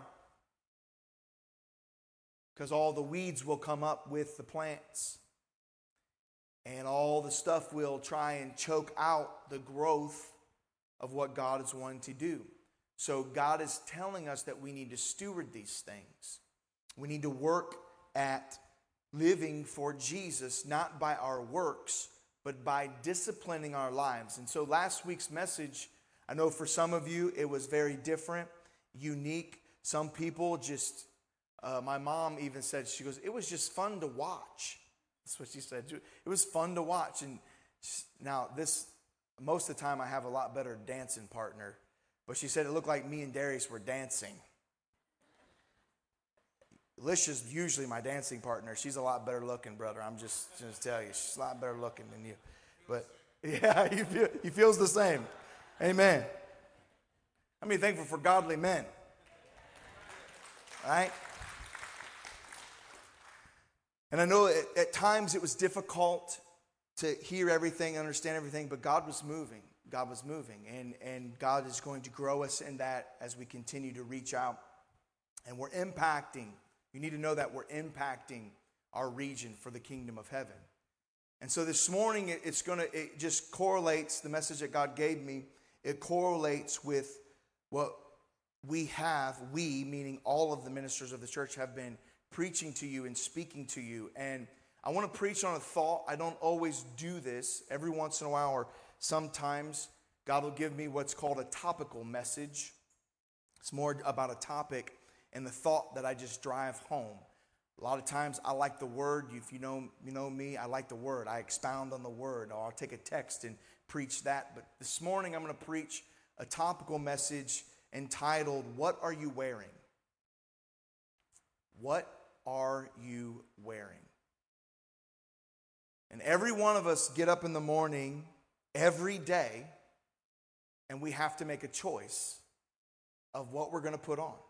Because all the weeds will come up with the plants. And all the stuff will try and choke out the growth of what God is wanting to do. So God is telling us that we need to steward these things. We need to work at living for Jesus, not by our works, but by disciplining our lives. And so last week's message, I know for some of you it was very different, unique. Some people just, my mom even said, she goes, it was just fun to watch. That's what she said. It was fun to watch. And now most of the time I have a lot better dancing partner. But she said it looked like me and Darius were dancing. Alicia's usually my dancing partner. She's a lot better looking, brother. I'm just tell you, she's a lot better looking than you. But yeah, he feels the same. Amen. I mean, thankful for godly men. Right? And I know at times it was difficult to hear everything, understand everything, but God was moving. God was moving. And God is going to grow us in that as we continue to reach out. And we're impacting. You need to know that we're impacting our region for the kingdom of heaven. And so this morning, it just correlates, the message that God gave me, it correlates with what we, meaning all of the ministers of the church, have been preaching to you and speaking to you. And I want to preach on a thought. I don't always do this. Every once in a while, or sometimes, God will give me what's called a topical message. It's more about a topic and the thought that I just drive home. A lot of times I like the word. If you know me, I like the word. I expound on the word, or I'll take a text and preach that. But this morning I'm going to preach a topical message entitled, "What Are You Wearing?" What are you wearing? And every one of us get up in the morning every day, and we have to make a choice of what we're going to put on.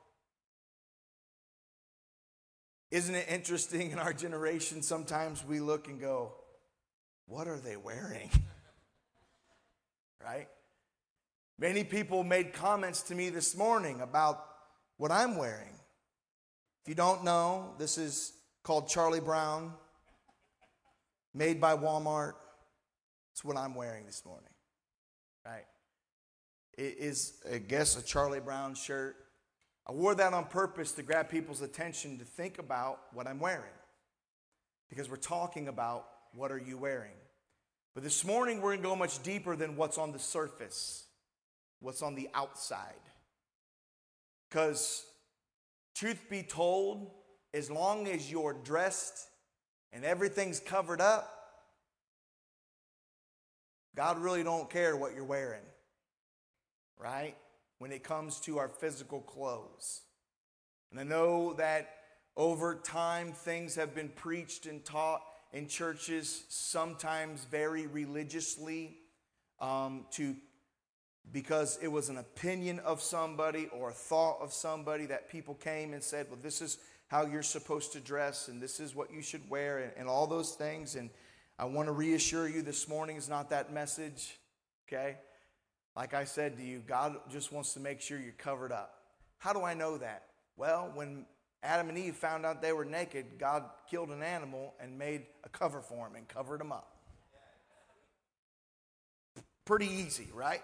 Isn't it interesting in our generation, sometimes we look and go, what are they wearing? Right? Many people made comments to me this morning about what I'm wearing. If you don't know, this is called Charlie Brown, made by Walmart. It's what I'm wearing this morning. Right? It is, I guess, a Charlie Brown shirt. I wore that on purpose to grab people's attention to think about what I'm wearing. Because we're talking about what are you wearing. But this morning we're going to go much deeper than what's on the surface, what's on the outside. Because truth be told, as long as you're dressed and everything's covered up, God really don't care what you're wearing. Right? When it comes to our physical clothes. And I know that over time things have been preached and taught in churches, sometimes very religiously, because it was an opinion of somebody or a thought of somebody that people came and said, well, this is how you're supposed to dress and this is what you should wear and all those things. And I want to reassure you this morning is not that message, okay? Like I said to you, God just wants to make sure you're covered up. How do I know that? Well, when Adam and Eve found out they were naked, God killed an animal and made a cover for them and covered them up. Pretty easy, right?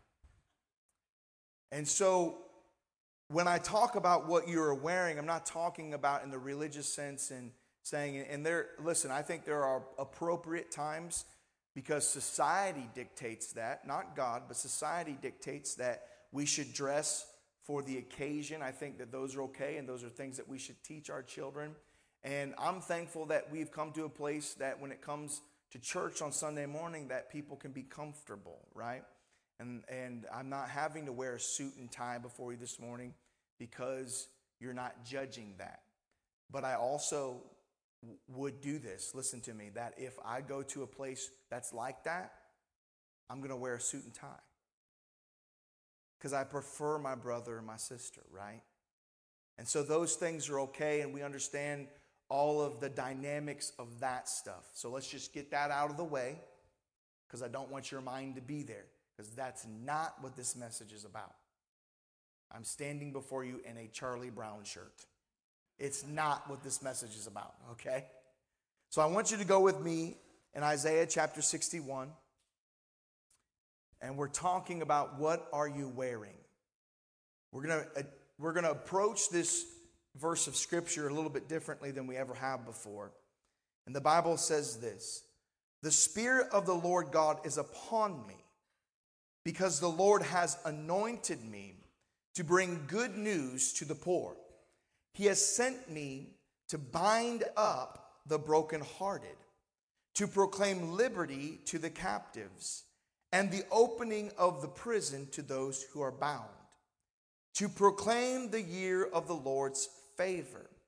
And so when I talk about what you're wearing, I'm not talking about in the religious sense and saying, and listen, I think there are appropriate times because society dictates that, not God, but society dictates that we should dress for the occasion. I think that those are okay, and those are things that we should teach our children. And I'm thankful that we've come to a place that when it comes to church on Sunday morning, that people can be comfortable, right? And I'm not having to wear a suit and tie before you this morning because you're not judging that. But I also would do this, listen to me, that if I go to a place that's like that, I'm going to wear a suit and tie. Because I prefer my brother and my sister, right? And so those things are okay, and we understand all of the dynamics of that stuff. So let's just get that out of the way, because I don't want your mind to be there, because that's not what this message is about. I'm standing before you in a Charlie Brown shirt. It's not what this message is about, okay? So I want you to go with me in Isaiah chapter 61. And we're talking about what are you wearing? We're going to approach this verse of Scripture a little bit differently than we ever have before. And the Bible says this: the Spirit of the Lord God is upon me, because the Lord has anointed me to bring good news to the poor. He has sent me to bind up the brokenhearted, to proclaim liberty to the captives, and the opening of the prison to those who are bound, to proclaim the year of the Lord's favor,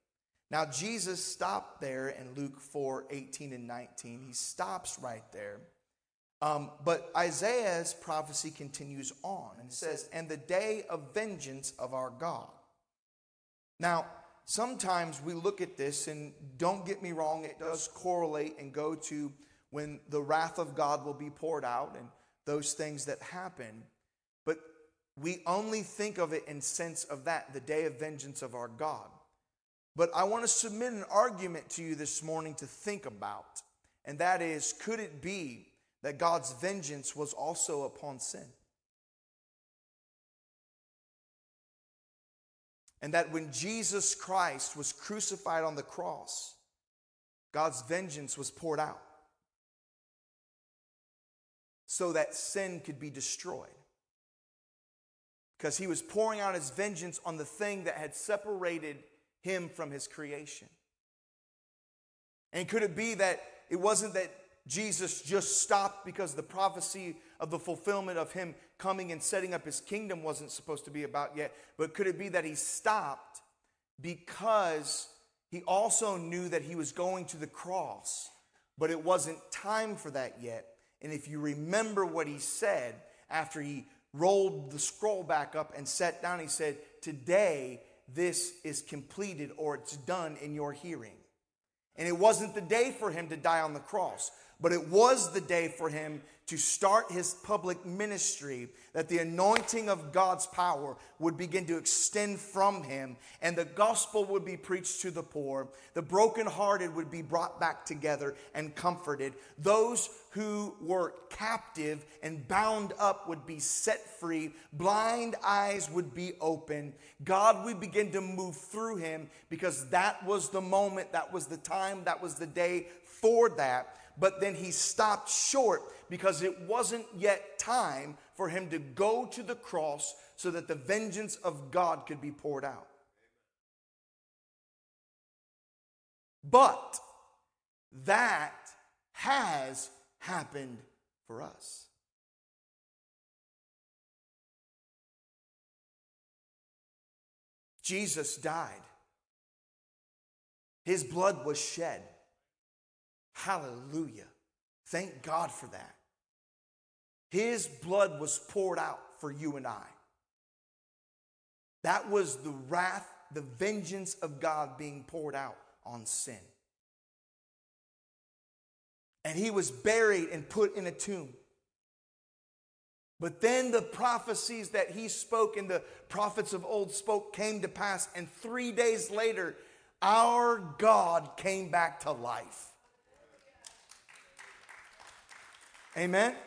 Now, Jesus stopped there in Luke 4:18 and 19. He stops right there. But Isaiah's prophecy continues on and says, and the day of vengeance of our God. Now, sometimes we look at this, and don't get me wrong, it does correlate and go to when the wrath of God will be poured out and those things that happen. But we only think of it in sense of that, the day of vengeance of our God. But I want to submit an argument to you this morning to think about, and that is, could it be that God's vengeance was also upon sin? And that when Jesus Christ was crucified on the cross, God's vengeance was poured out so that sin could be destroyed. Because he was pouring out his vengeance on the thing that had separated him from his creation. And could it be that it wasn't that Jesus just stopped because the prophecy of the fulfillment of him coming and setting up his kingdom wasn't supposed to be about yet, but could it be that he stopped because he also knew that he was going to the cross, but it wasn't time for that yet? And if you remember what he said after he rolled the scroll back up and sat down, he said, today this is completed, or it's done in your hearing. And it wasn't the day for him to die on the cross, but it was the day for him to start his public ministry, that the anointing of God's power would begin to extend from him, and the gospel would be preached to the poor. The brokenhearted would be brought back together and comforted. Those who were captive and bound up would be set free. Blind eyes would be open. God would begin to move through him, because that was the moment, that was the time, that was the day for that. But then he stopped short because it wasn't yet time for him to go to the cross so that the vengeance of God could be poured out. But that has happened for us. Jesus died. His blood was shed. Hallelujah. Thank God for that. His blood was poured out for you and I. That was the wrath, the vengeance of God being poured out on sin. And he was buried and put in a tomb. But then the prophecies that he spoke and the prophets of old spoke came to pass. And 3 days later, our God came back to life. Amen?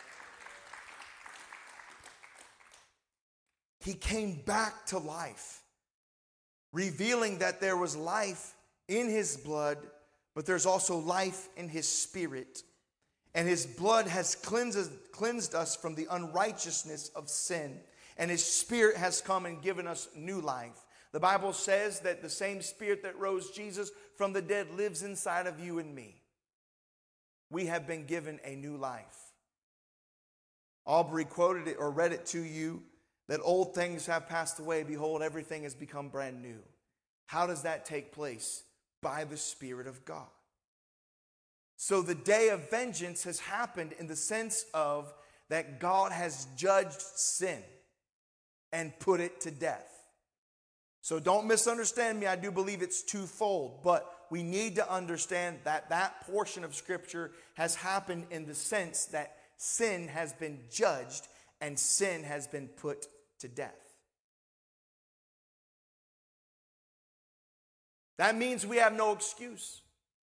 He came back to life, revealing that there was life in his blood, but there's also life in his spirit. And his blood has cleansed us from the unrighteousness of sin. And his spirit has come and given us new life. The Bible says that the same spirit that rose Jesus from the dead lives inside of you and me. We have been given a new life. Aubrey quoted it or read it to you, that old things have passed away. Behold, everything has become brand new. How does that take place? By the Spirit of God. So the day of vengeance has happened in the sense of that God has judged sin and put it to death. So don't misunderstand me. I do believe it's twofold, but we need to understand that that portion of Scripture has happened in the sense that sin has been judged and sin has been put to death. That means we have no excuse.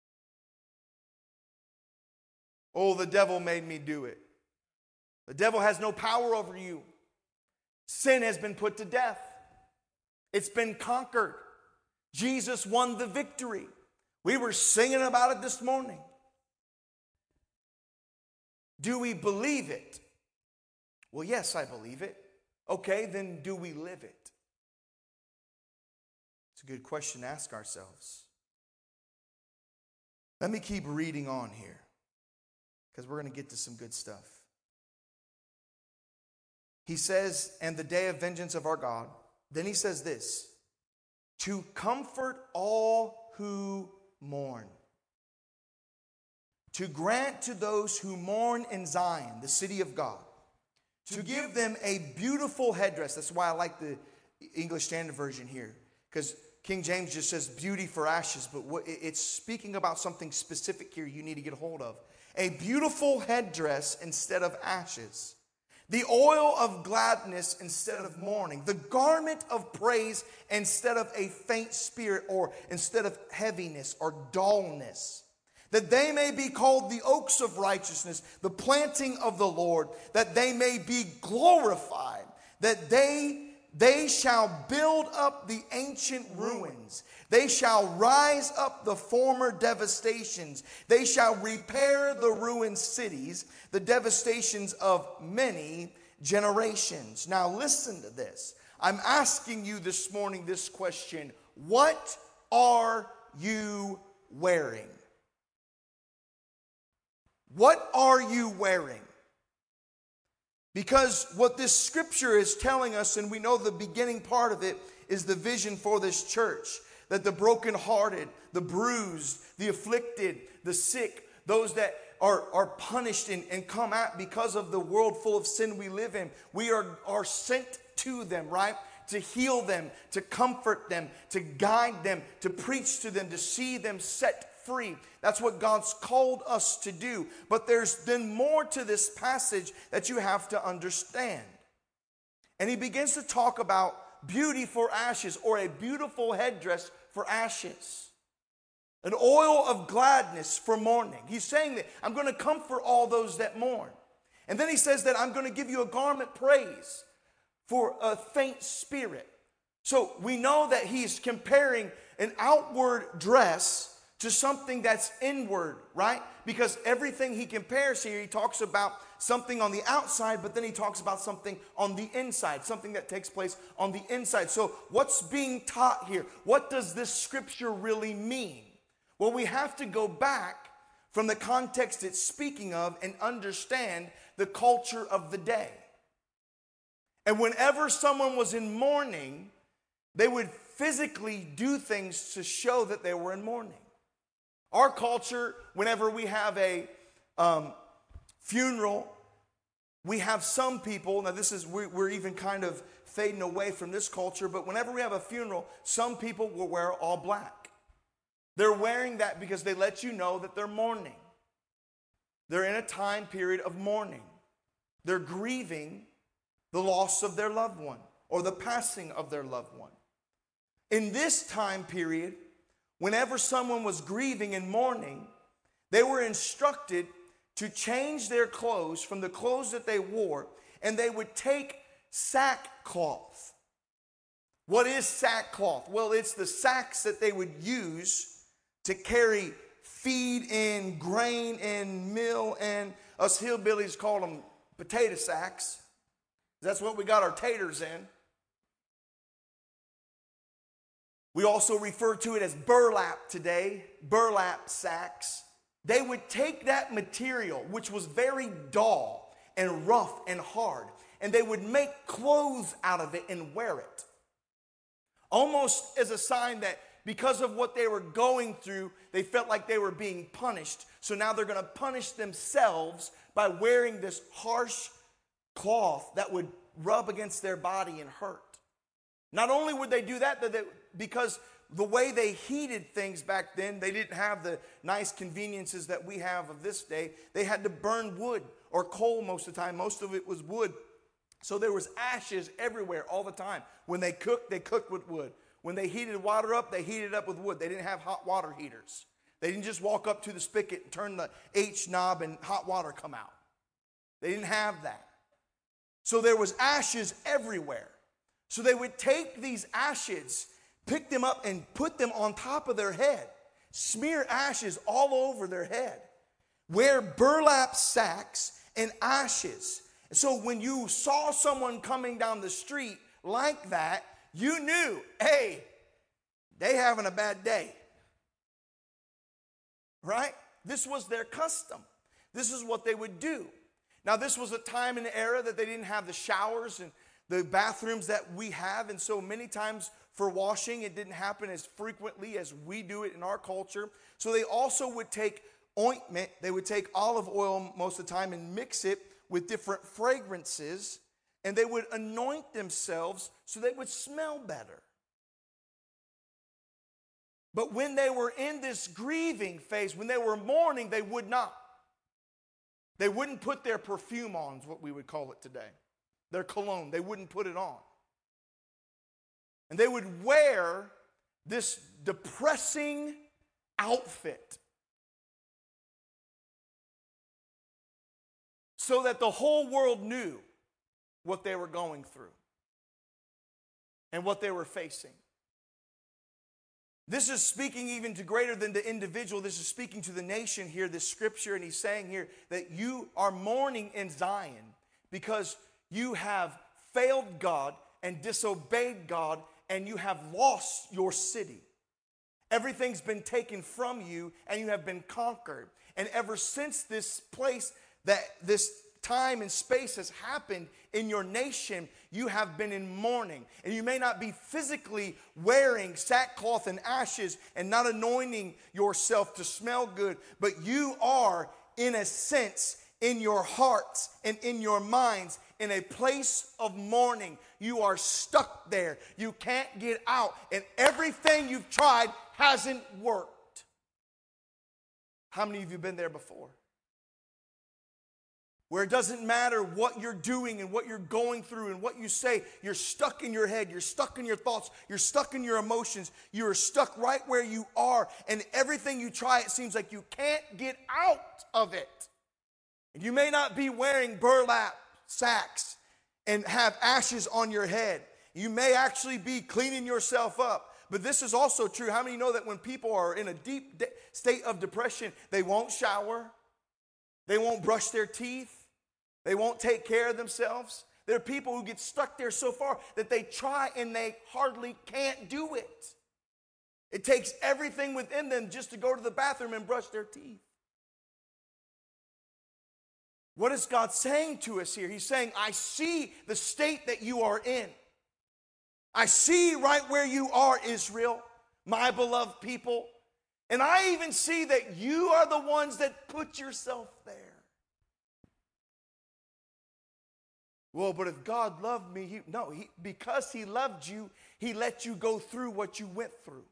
Oh, the devil made me do it. The devil has no power over you. Sin has been put to death. It's been conquered. Jesus won the victory. We were singing about it this morning. Do we believe it? Well, yes, I believe it. Okay, then do we live it? It's a good question to ask ourselves. Let me keep reading on here, because we're going to get to some good stuff. He says, and the day of vengeance of our God. Then he says this, to comfort all who mourn. To grant to those who mourn in Zion, the city of God, to give them a beautiful headdress. That's why I like the English Standard Version here, because King James just says beauty for ashes, but it's speaking about something specific here you need to get a hold of. A beautiful headdress instead of ashes, the oil of gladness instead of mourning, the garment of praise instead of a faint spirit, or instead of heaviness or dullness, that they may be called the oaks of righteousness, the planting of the Lord, that they may be glorified, that they shall build up the ancient ruins. They shall rise up the former devastations. They shall repair the ruined cities, the devastations of many generations. Now listen to this. I'm asking you this morning this question. What are you wearing? What are you wearing? Because what this scripture is telling us, and we know the beginning part of it is the vision for this church, that the brokenhearted, the bruised, the afflicted, the sick, those that are punished and come out because of the world full of sin we live in, we are sent to them, right? To heal them, to comfort them, to guide them, to preach to them, to see them set free. That's what God's called us to do. But there's then more to this passage that you have to understand. And he begins to talk about beauty for ashes, or a beautiful headdress for ashes. An oil of gladness for mourning. He's saying that I'm going to comfort all those that mourn. And then he says that I'm going to give you a garment praise for a faint spirit. So we know that he's comparing an outward dress to something that's inward, right? Because everything he compares here, he talks about something on the outside, but then he talks about something on the inside, something that takes place on the inside. So what's being taught here? What does this scripture really mean? Well, we have to go back from the context it's speaking of and understand the culture of the day. And whenever someone was in mourning, they would physically do things to show that they were in mourning. Our culture, whenever we have a funeral, we have some people, now we're even kind of fading away from this culture, but whenever we have a funeral, some people will wear all black. They're wearing that because they let you know that they're mourning. They're in a time period of mourning. They're grieving the loss of their loved one or the passing of their loved one. In this time period, whenever someone was grieving and mourning, they were instructed to change their clothes from the clothes that they wore, and they would take sackcloth. What is sackcloth? Well, it's the sacks that they would use to carry feed in, grain in, meal in. Us hillbillies call them potato sacks. That's what we got our taters in. We also refer to it as burlap today, burlap sacks. They would take that material, which was very dull and rough and hard, and they would make clothes out of it and wear it. Almost as a sign that because of what they were going through, they felt like they were being punished. So now they're going to punish themselves by wearing this harsh cloth that would rub against their body and hurt. Not only would they do that, because the way they heated things back then, they didn't have the nice conveniences that we have of this day. They had to burn wood or coal most of the time. Most of it was wood. So there was ashes everywhere all the time. When they cooked with wood. When they heated water up, they heated it up with wood. They didn't have hot water heaters. They didn't just walk up to the spigot and turn the H knob and hot water come out. They didn't have that. So there was ashes everywhere. So they would take these ashes, pick them up and put them on top of their head, smear ashes all over their head, wear burlap sacks and ashes. So when you saw someone coming down the street like that, you knew, hey, they having a bad day. Right? This was their custom. This is what they would do. Now, this was a time and era that they didn't have the showers and the bathrooms that we have. And so many times for washing, it didn't happen as frequently as we do it in our culture. So they also would take ointment. They would take olive oil most of the time and mix it with different fragrances. And they would anoint themselves so they would smell better. But when they were in this grieving phase, when they were mourning, they would not. They wouldn't put their perfume on, is what we would call it today. Their cologne, they wouldn't put it on. And they would wear this depressing outfit so that the whole world knew what they were going through and what they were facing. This is speaking even to greater than the individual. This is speaking to the nation here, this scripture. And he's saying here that you are mourning in Zion because you have failed God and disobeyed God and you have lost your city. Everything's been taken from you and you have been conquered. And ever since this place, that this time and space has happened in your nation, you have been in mourning. And you may not be physically wearing sackcloth and ashes and not anointing yourself to smell good, but you are, in a sense, in your hearts and in your minds, in a place of mourning. You are stuck there. You can't get out. And everything you've tried hasn't worked. How many of you have been there before? Where it doesn't matter what you're doing and what you're going through and what you say, you're stuck in your head, you're stuck in your thoughts, you're stuck in your emotions, you are stuck right where you are, and everything you try, it seems like you can't get out of it. And you may not be wearing burlap sacks and have ashes on your head. You may actually be cleaning yourself up. But this is also true. How many know that when people are in a deep state of depression, they won't shower, they won't brush their teeth, they won't take care of themselves? There are people who get stuck there so far that they try and they hardly can't do it. It takes everything within them just to go to the bathroom and brush their teeth. What is God saying to us here? He's saying, I see the state that you are in. I see right where you are, Israel, my beloved people. And I even see that you are the ones that put yourself there. Well, but if God loved me, because he loved you, he let you go through what you went through.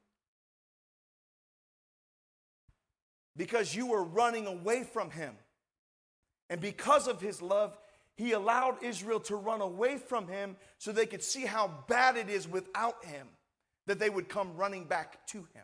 Because you were running away from him. And because of his love, he allowed Israel to run away from him so they could see how bad it is without him, that they would come running back to him.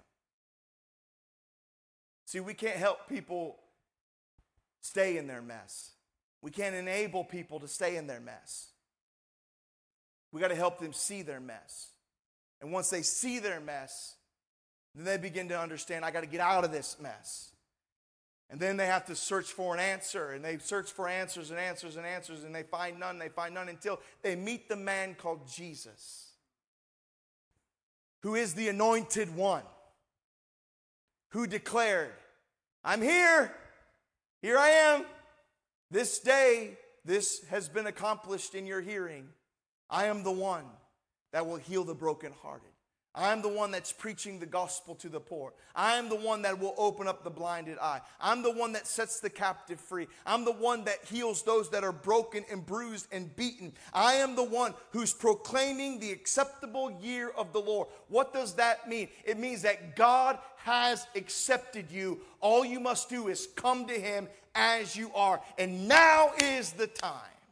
See, we can't help people stay in their mess. We can't enable people to stay in their mess. We got to help them see their mess. And once they see their mess, then they begin to understand, I got to get out of this mess. And then they have to search for an answer. And they search for answers and answers and answers. And they find none. They find none until they meet the man called Jesus, who is the anointed one, who declared, I'm here. Here I am. This day, this has been accomplished in your hearing. I am the one that will heal the brokenhearted. I am the one that's preaching the gospel to the poor. I am the one that will open up the blinded eye. I'm the one that sets the captive free. I'm the one that heals those that are broken and bruised and beaten. I am the one who's proclaiming the acceptable year of the Lord. What does that mean? It means that God has accepted you. All you must do is come to him as you are. And now is the time.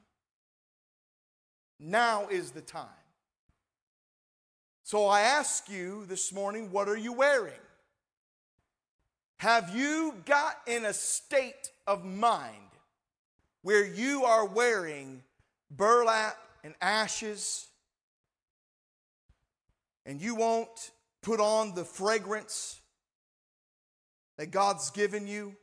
Now is the time. So I ask you this morning, what are you wearing? Have you got in a state of mind where you are wearing burlap and ashes and you won't put on the fragrance that God's given you?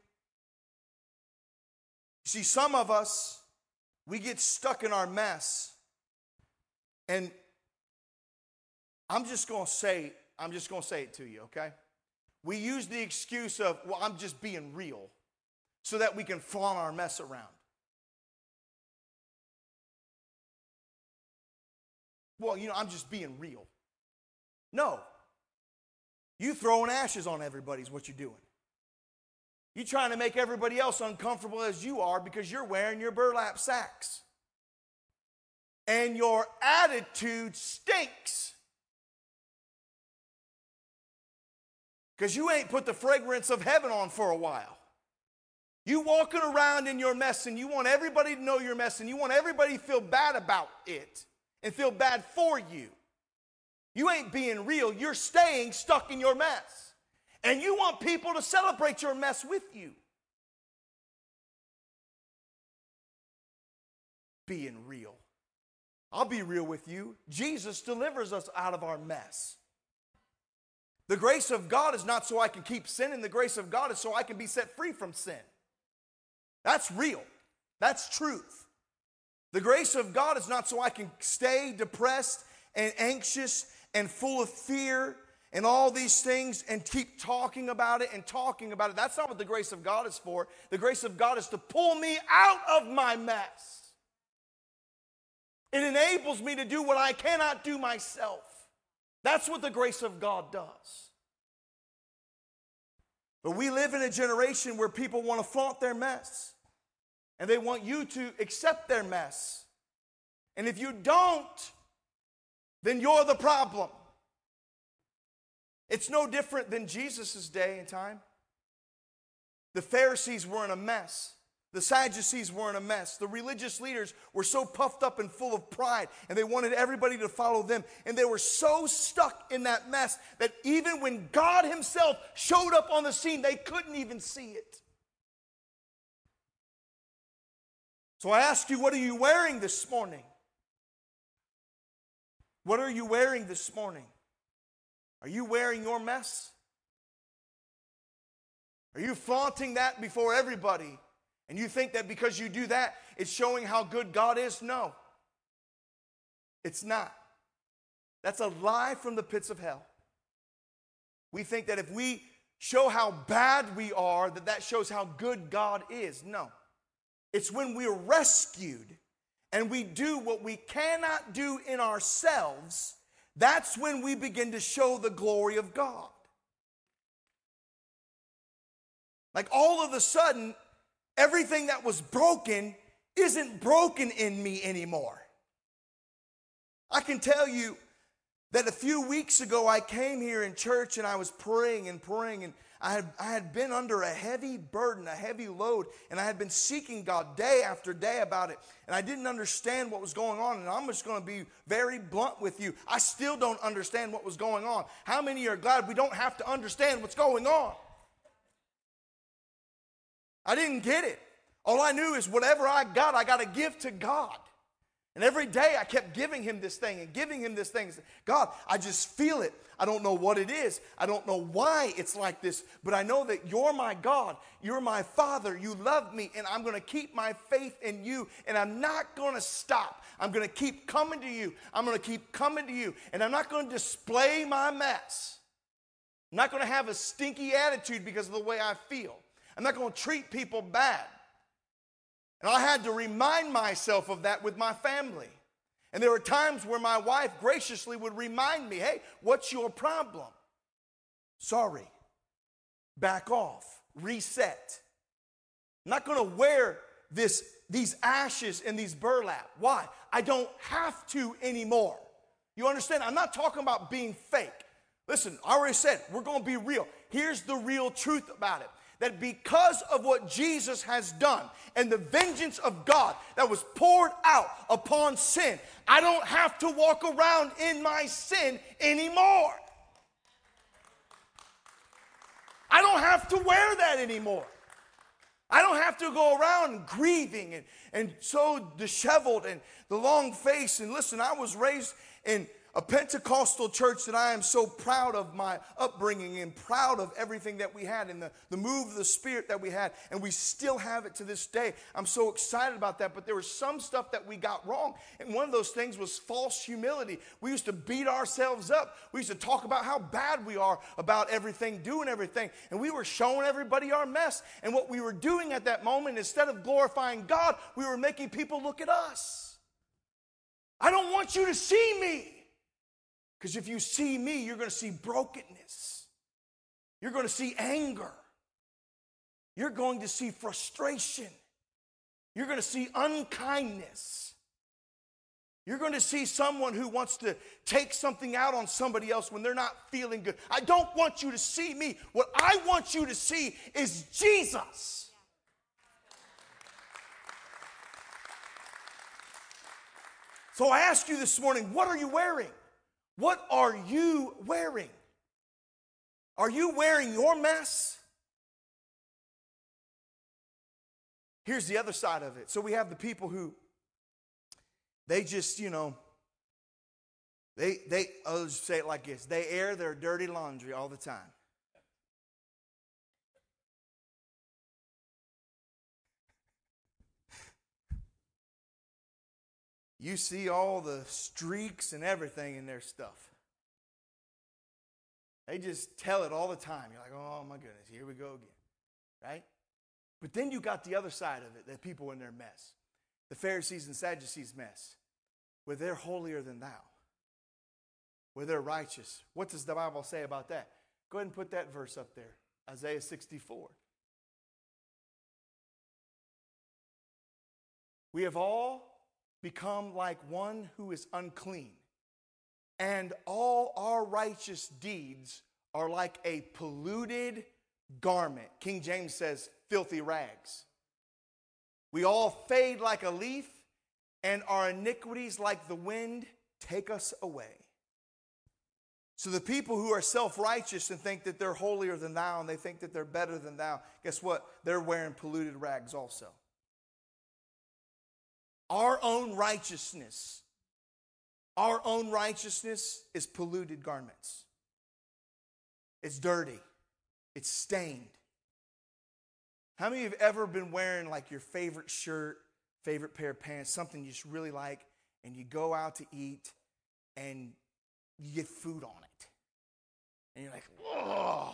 See, some of us, we get stuck in our mess, and I'm just going to say it to you, okay? We use the excuse of, well, I'm just being real, so that we can flaunt our mess around. well, I'm just being real. No. You throwing ashes on everybody is what you're doing. You're trying to make everybody else uncomfortable as you are because you're wearing your burlap sacks. And your attitude stinks. Because you ain't put the fragrance of heaven on for a while. You walking around in your mess and you want everybody to know your mess and you want everybody to feel bad about it and feel bad for you. You ain't being real. You're staying stuck in your mess. And you want people to celebrate your mess with you. Being real. I'll be real with you. Jesus delivers us out of our mess. The grace of God is not so I can keep sinning. The grace of God is so I can be set free from sin. That's real. That's truth. The grace of God is not so I can stay depressed and anxious and full of fear and all these things and keep talking about it and talking about it. That's not what the grace of God is for. The grace of God is to pull me out of my mess. It enables me to do what I cannot do myself. That's what the grace of God does. But we live in a generation where people want to flaunt their mess. And they want you to accept their mess. And if you don't, then you're the problem. It's no different than Jesus' day and time. The Pharisees were in a mess. The Sadducees were in a mess. The religious leaders were so puffed up and full of pride, and they wanted everybody to follow them. And they were so stuck in that mess that even when God himself showed up on the scene, they couldn't even see it. So I ask you, what are you wearing this morning? What are you wearing this morning? Are you wearing your mess? Are you flaunting that before everybody? And you think that because you do that, it's showing how good God is? No. It's not. That's a lie from the pits of hell. We think that if we show how bad we are, that shows how good God is. No. It's when we're rescued and we do what we cannot do in ourselves, that's when we begin to show the glory of God. Like all of a sudden, everything that was broken isn't broken in me anymore. I can tell you that a few weeks ago I came here in church and I was praying and I had been under a heavy burden, a heavy load, and I had been seeking God day after day about it, and I didn't understand what was going on, and I'm just going to be very blunt with you. I still don't understand what was going on. How many are glad we don't have to understand what's going on? I didn't get it. All I knew is whatever I got to give to God. And every day I kept giving him this thing and giving him this thing. God, I just feel it. I don't know what it is. I don't know why it's like this. But I know that you're my God. You're my Father. You love me. And I'm going to keep my faith in you. And I'm not going to stop. I'm going to keep coming to you. I'm going to keep coming to you. And I'm not going to display my mess. I'm not going to have a stinky attitude because of the way I feel. I'm not going to treat people bad. And I had to remind myself of that with my family. And there were times where my wife graciously would remind me, hey, what's your problem? Sorry. Back off. Reset. I'm not going to wear these ashes and these burlap. Why? I don't have to anymore. You understand? I'm not talking about being fake. Listen, I already said, we're going to be real. Here's the real truth about it. That because of what Jesus has done and the vengeance of God that was poured out upon sin, I don't have to walk around in my sin anymore. I don't have to wear that anymore. I don't have to go around grieving and so disheveled and the long face. And listen, I was raised in a Pentecostal church that I am so proud of my upbringing and proud of everything that we had and the move of the Spirit that we had. And we still have it to this day. I'm so excited about that. But there was some stuff that we got wrong. And one of those things was false humility. We used to beat ourselves up. We used to talk about how bad we are about everything, doing everything. And we were showing everybody our mess. And what we were doing at that moment, instead of glorifying God, we were making people look at us. I don't want you to see me. Because if you see me, you're going to see brokenness. You're going to see anger. You're going to see frustration. You're going to see unkindness. You're going to see someone who wants to take something out on somebody else when they're not feeling good. I don't want you to see me. What I want you to see is Jesus. So I ask you this morning, what are you wearing? What are you wearing? Are you wearing your mess? Here's the other side of it. So we have the people who, they just, I'll just say it like this. They air their dirty laundry all the time. You see all the streaks and everything in their stuff. They just tell it all the time. You're like, oh my goodness, here we go again. Right? But then you got the other side of it, the people in their mess. The Pharisees and Sadducees' mess. Where they're holier than thou. Where they're righteous. What does the Bible say about that? Go ahead and put that verse up there. Isaiah 64. We have all become like one who is unclean, and all our righteous deeds are like a polluted garment. King James says filthy rags. We all fade like a leaf, and our iniquities like the wind take us away. So the people who are self-righteous and think that they're holier than thou and they think that they're better than thou, guess what? They're wearing polluted rags also. Our own righteousness is polluted garments. It's dirty. It's stained. How many of you have ever been wearing like your favorite shirt, favorite pair of pants, something you just really like, and you go out to eat and you get food on it? And you're like, oh.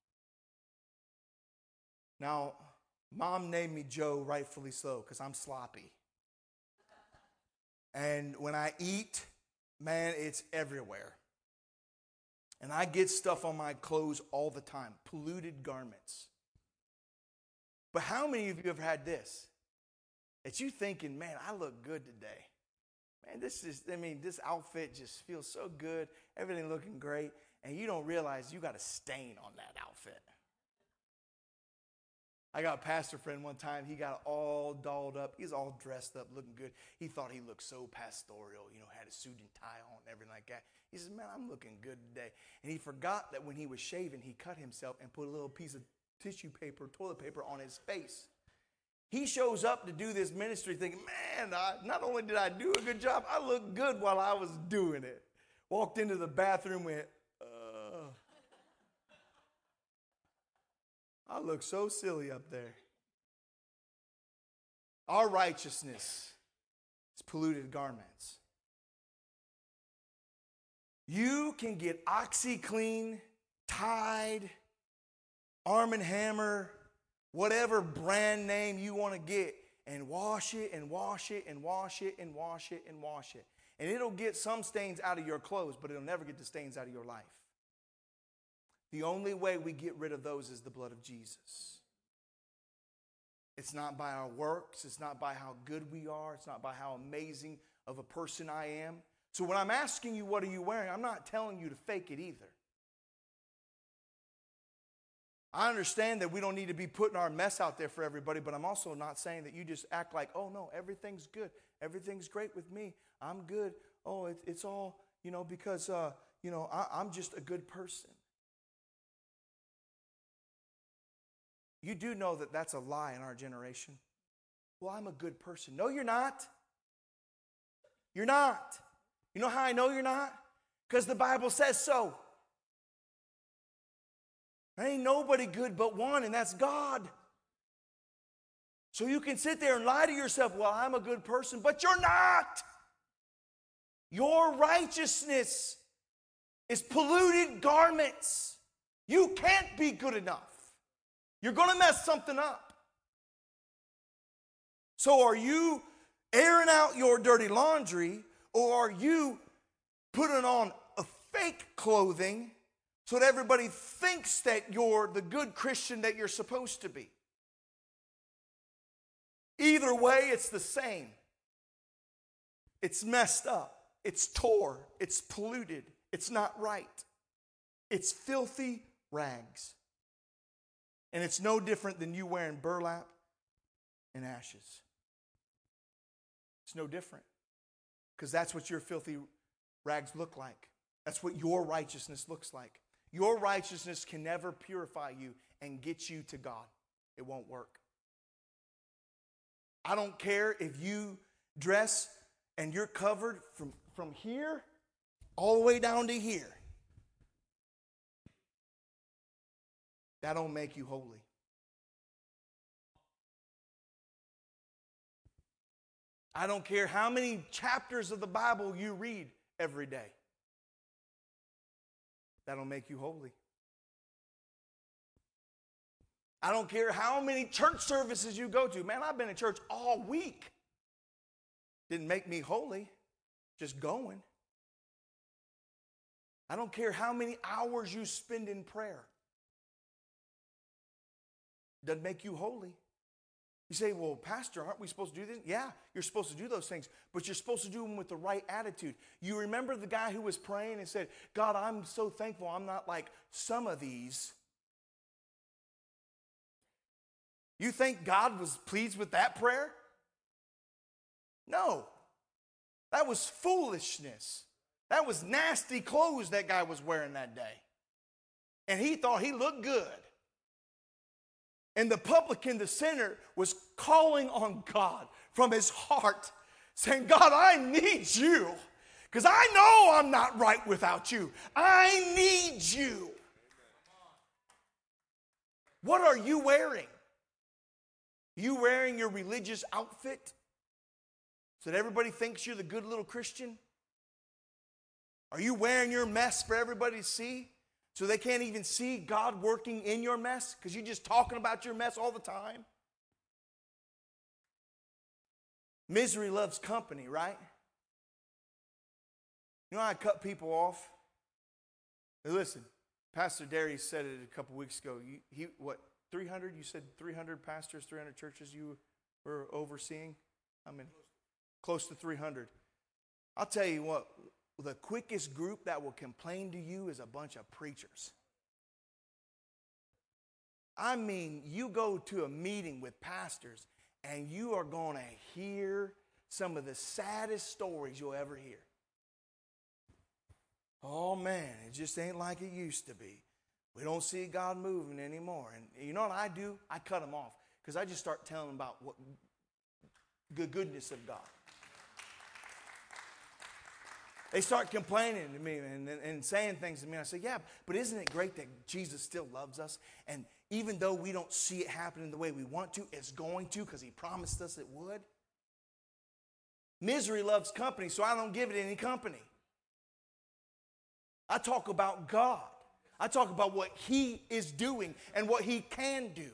Now, Mom named me Joe, rightfully so, because I'm sloppy. And when I eat, man, it's everywhere. And I get stuff on my clothes all the time, polluted garments. But how many of you have had this? That you thinking, man, I look good today. Man, this outfit just feels so good. Everything looking great. And you don't realize you got a stain on that outfit. I got a pastor friend one time. He got all dolled up. He's all dressed up, looking good. He thought he looked so pastoral, had a suit and tie on and everything like that. He says, man, I'm looking good today. And he forgot that when he was shaving, he cut himself and put a little piece of tissue paper, toilet paper on his face. He shows up to do this ministry thinking, man, not only did I do a good job, I looked good while I was doing it. Walked into the bathroom, went, I look so silly up there. Our righteousness is polluted garments. You can get OxyClean, Tide, Arm & Hammer, whatever brand name you want to get, and wash it and wash it and wash it and wash it and wash it. And it'll get some stains out of your clothes, but it'll never get the stains out of your life. The only way we get rid of those is the blood of Jesus. It's not by our works. It's not by how good we are. It's not by how amazing of a person I am. So when I'm asking you, what are you wearing? I'm not telling you to fake it either. I understand that we don't need to be putting our mess out there for everybody, but I'm also not saying that you just act like, oh no, everything's good. Everything's great with me. I'm good. Oh, it's all, because, I'm just a good person. You do know that that's a lie in our generation. Well, I'm a good person. No, you're not. You're not. You know how I know you're not? Because the Bible says so. There ain't nobody good but one, and that's God. So you can sit there and lie to yourself, well, I'm a good person, but you're not. Your righteousness is polluted garments. You can't be good enough. You're going to mess something up. So are you airing out your dirty laundry, Or are you putting on a fake clothing so that everybody thinks that you're the good Christian that you're supposed to be? Either way, it's the same. It's messed up. It's tore. It's polluted. It's not right. It's filthy rags. And it's no different than you wearing burlap and ashes. It's no different. Because that's what your filthy rags look like. That's what your righteousness looks like. Your righteousness can never purify you and get you to God. It won't work. I don't care if you dress and you're covered from here all the way down to here. That don't make you holy. I don't care how many chapters of the Bible you read every day. That don't make you holy. I don't care how many church services you go to. Man, I've been in church all week. Didn't make me holy, just going. I don't care how many hours you spend in prayer. Doesn't make you holy. You say, well, Pastor, aren't we supposed to do this? Yeah, you're supposed to do those things, but you're supposed to do them with the right attitude. You remember the guy who was praying and said, God, I'm so thankful I'm not like some of these. You think God was pleased with that prayer? No. That was foolishness. That was nasty clothes that guy was wearing that day. And he thought he looked good. And the publican, the sinner, was calling on God from his heart, saying, God, I need you, because I know I'm not right without you. I need you. What are you wearing? You wearing your religious outfit so that everybody thinks you're the good little Christian? Are you wearing your mess for everybody to see so they can't even see God working in your mess because you're just talking about your mess all the time? Misery loves company, right? You know how I cut people off? Hey, listen, Pastor Darius said it a couple weeks ago. 300? You said 300 pastors, 300 churches you were overseeing? I mean, close to 300. I'll tell you what, the quickest group that will complain to you is a bunch of preachers. I mean, you go to a meeting with pastors and you are going to hear some of the saddest stories you'll ever hear. Oh man, it just ain't like it used to be. We don't see God moving anymore. And you know what I do? I cut them off because I just start telling them about what the goodness of God. They start complaining to me and saying things to me. I say, yeah, but isn't it great that Jesus still loves us? And even though we don't see it happening the way we want to, it's going to because he promised us it would. Misery loves company, so I don't give it any company. I talk about God. I talk about what he is doing and what he can do.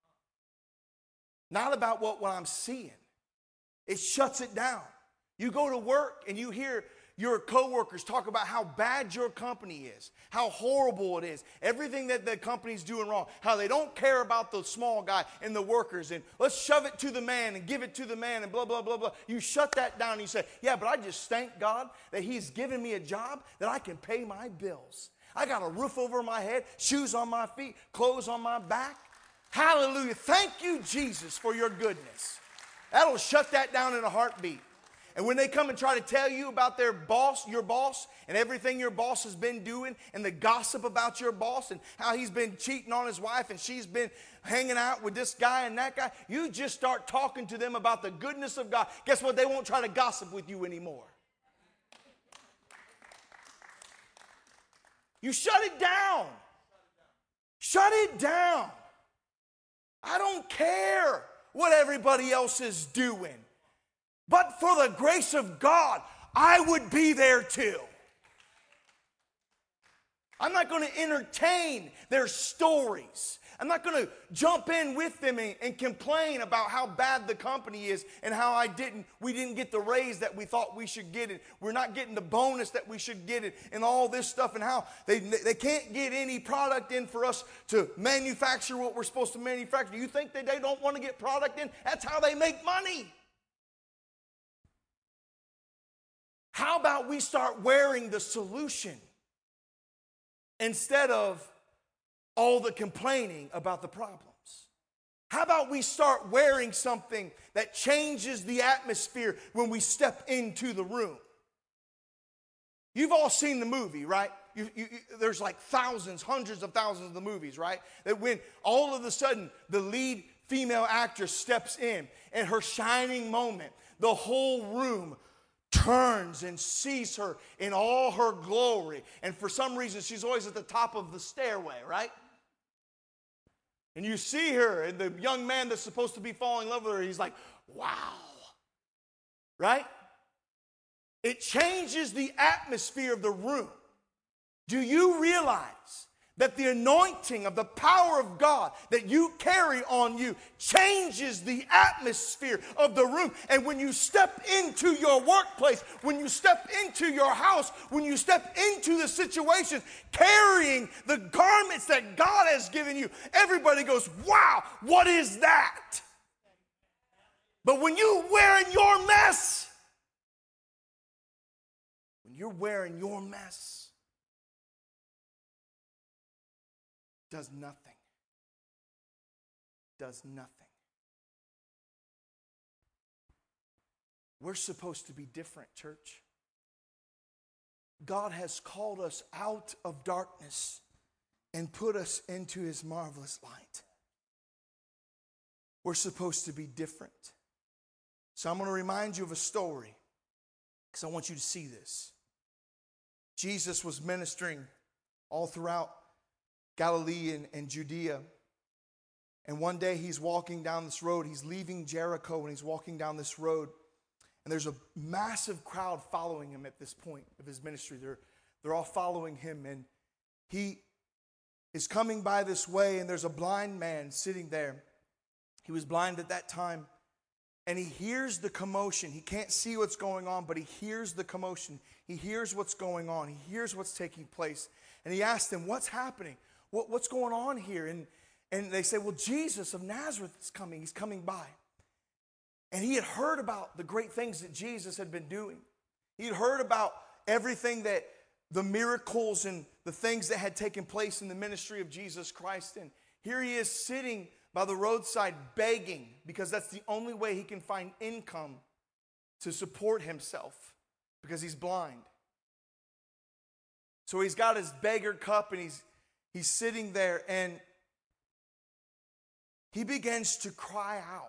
Not about what I'm seeing. It shuts it down. You go to work and you hear your coworkers talk about how bad your company is, how horrible it is, everything that the company's doing wrong, how they don't care about the small guy and the workers, and let's shove it to the man and give it to the man and blah, blah, blah, blah. You shut that down and you say, yeah, but I just thank God that he's given me a job that I can pay my bills. I got a roof over my head, shoes on my feet, clothes on my back. Hallelujah. Thank you, Jesus, for your goodness. That'll shut that down in a heartbeat. And when they come and try to tell you about their boss, your boss, and everything your boss has been doing, and the gossip about your boss, and how he's been cheating on his wife, and she's been hanging out with this guy and that guy, you just start talking to them about the goodness of God. Guess what? They won't try to gossip with you anymore. You shut it down. Shut it down. I don't care what everybody else is doing. But for the grace of God, I would be there too. I'm not going to entertain their stories. I'm not going to jump in with them and complain about how bad the company is and how we didn't get the raise that we thought we should get it. We're not getting the bonus that we should get it and all this stuff and how they can't get any product in for us to manufacture what we're supposed to manufacture. You think that they don't want to get product in? That's how they make money. How about we start wearing the solution instead of all the complaining about the problems? How about we start wearing something that changes the atmosphere when we step into the room? You've all seen the movie, right? There's like thousands, hundreds of thousands of the movies, right? That when all of a sudden the lead female actress steps in and her shining moment, the whole room turns and sees her in all her glory. And for some reason, she's always at the top of the stairway, right? And you see her, and the young man that's supposed to be falling in love with her, he's like, wow. Right? It changes the atmosphere of the room. Do you realize that the anointing of the power of God that you carry on you changes the atmosphere of the room? And when you step into your workplace, when you step into your house, when you step into the situations carrying the garments that God has given you, everybody goes, wow, what is that? But when you're wearing your mess, does nothing. Does nothing. We're supposed to be different, church. God has called us out of darkness and put us into his marvelous light. We're supposed to be different. So I'm going to remind you of a story because I want you to see this. Jesus was ministering all throughout Galilee and Judea. And one day he's walking down this road. He's leaving Jericho and he's walking down this road. And there's a massive crowd following him at this point of his ministry. They're all following him. And he is coming by this way, and there's a blind man sitting there. He was blind at that time. And he hears the commotion. He can't see what's going on, but he hears the commotion. He hears what's going on. He hears what's taking place. And he asked them, what's happening? What's going on here? And they say, well, Jesus of Nazareth is coming. He's coming by. And he had heard about the great things that Jesus had been doing. He had heard about everything that the miracles and the things that had taken place in the ministry of Jesus Christ. And here he is sitting by the roadside begging, because that's the only way he can find income to support himself, because he's blind. So he's got his beggar cup and he's sitting there, and he begins to cry out.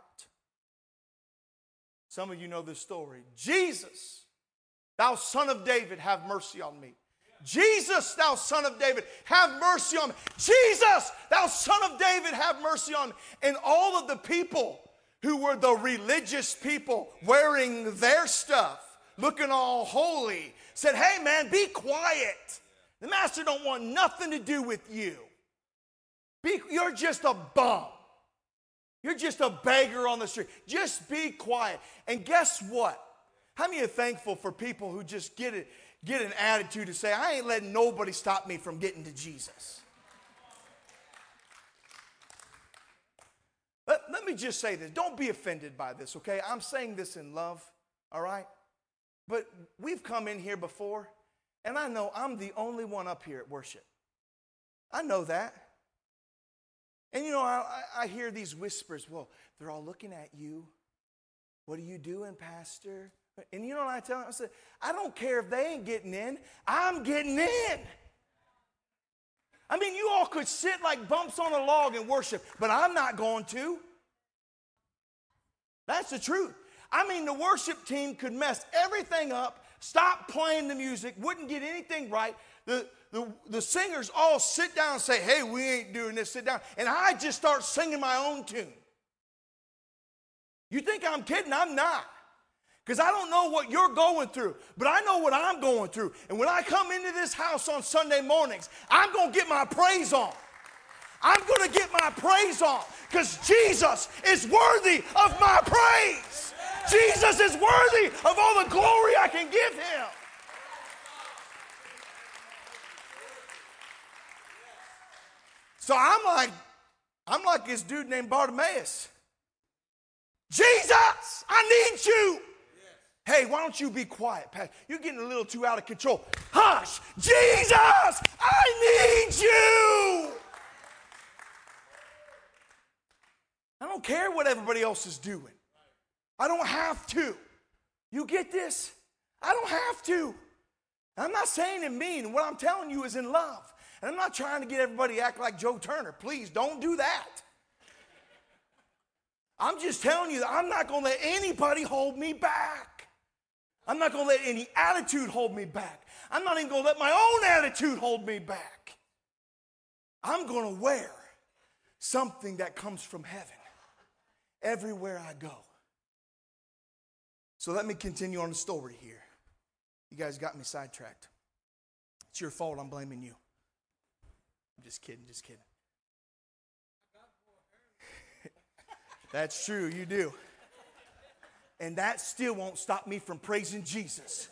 Some of you know this story. Jesus, thou son of David, have mercy on me. Jesus, thou son of David, have mercy on me. Jesus, thou son of David, have mercy on me. And all of the people who were the religious people wearing their stuff, looking all holy, said, hey man, be quiet. The master don't want nothing to do with you. You're just a bum. You're just a beggar on the street. Just be quiet. And guess what? How many are thankful for people who just get an attitude to say, I ain't letting nobody stop me from getting to Jesus? Let me just say this. Don't be offended by this, okay? I'm saying this in love, all right? But we've come in here before, and I know I'm the only one up here at worship. I know that. And you know, I hear these whispers, well, they're all looking at you. What are you doing, Pastor? And you know what I tell them? I said, I don't care if they ain't getting in. I'm getting in. I mean, you all could sit like bumps on a log and worship, but I'm not going to. That's the truth. I mean, the worship team could mess everything up, stop playing the music, wouldn't get anything right. The singers all sit down and say, hey, we ain't doing this, sit down. And I just start singing my own tune. You think I'm kidding? I'm not. Because I don't know what you're going through, but I know what I'm going through. And when I come into this house on Sunday mornings, I'm going to get my praise on. I'm going to get my praise on because Jesus is worthy of my praise. Jesus is worthy of all the glory I can give him. So I'm like this dude named Bartimaeus. Jesus, I need you. Hey, why don't you be quiet, Pat? You're getting a little too out of control. Hush! Jesus, I need you. I don't care what everybody else is doing. I don't have to. You get this? I don't have to. I'm not saying it mean. What I'm telling you is in love. And I'm not trying to get everybody to act like Joe Turner. Please don't do that. I'm just telling you that I'm not going to let anybody hold me back. I'm not going to let any attitude hold me back. I'm not even going to let my own attitude hold me back. I'm going to wear something that comes from heaven everywhere I go. So let me continue on the story here. You guys got me sidetracked. It's your fault. I'm blaming you. I'm just kidding, just kidding. That's true, you do. And that still won't stop me from praising Jesus.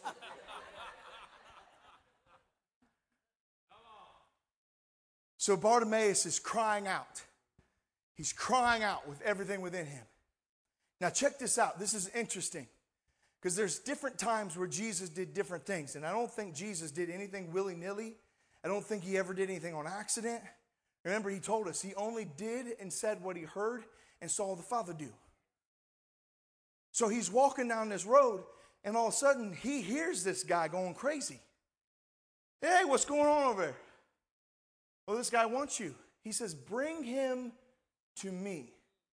So Bartimaeus is crying out. He's crying out with everything within him. Now check this out. This is interesting. Because there's different times where Jesus did different things. And I don't think Jesus did anything willy-nilly. I don't think he ever did anything on accident. Remember, he told us he only did and said what he heard and saw the Father do. So he's walking down this road, and all of a sudden, he hears this guy going crazy. Hey, what's going on over there? Well, this guy wants you. He says, bring him to me.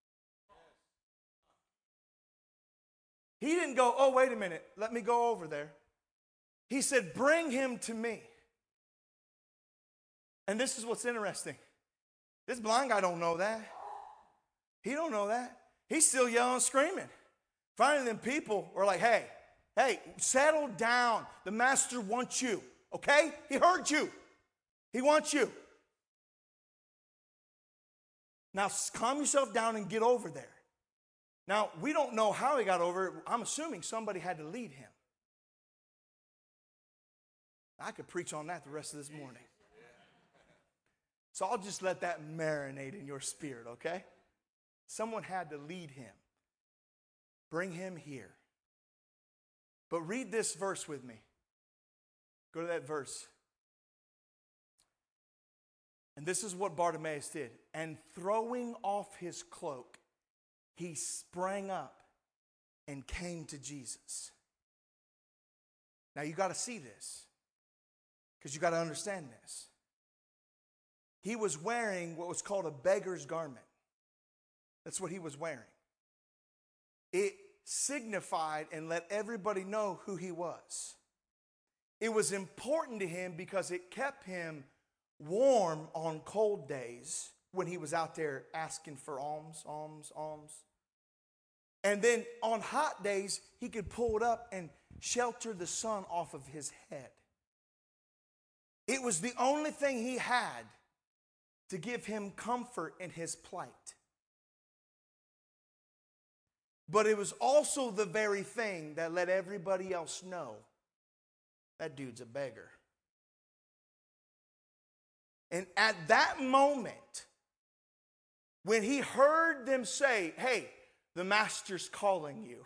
He didn't go, oh, wait a minute, let me go over there. He said, bring him to me. And this is what's interesting. This blind guy don't know that. He don't know that. He's still yelling and screaming. Finally, them people were like, hey, settle down. The master wants you, okay? He heard you. He wants you. Now, calm yourself down and get over there. Now, we don't know how he got over it. I'm assuming somebody had to lead him. I could preach on that the rest of this morning. So I'll just let that marinate in your spirit, okay? Someone had to lead him. Bring him here. But read this verse with me. Go to that verse. And this is what Bartimaeus did. And throwing off his cloak, he sprang up and came to Jesus. Now you got to see this, because you got to understand this. He was wearing what was called a beggar's garment. That's what he was wearing. It signified and let everybody know who he was. It was important to him because it kept him warm on cold days when he was out there asking for alms. And then on hot days, he could pull it up and shelter the sun off of his head. It was the only thing he had to give him comfort in his plight. But it was also the very thing that let everybody else know that dude's a beggar. And at that moment, when he heard them say, hey, the master's calling you.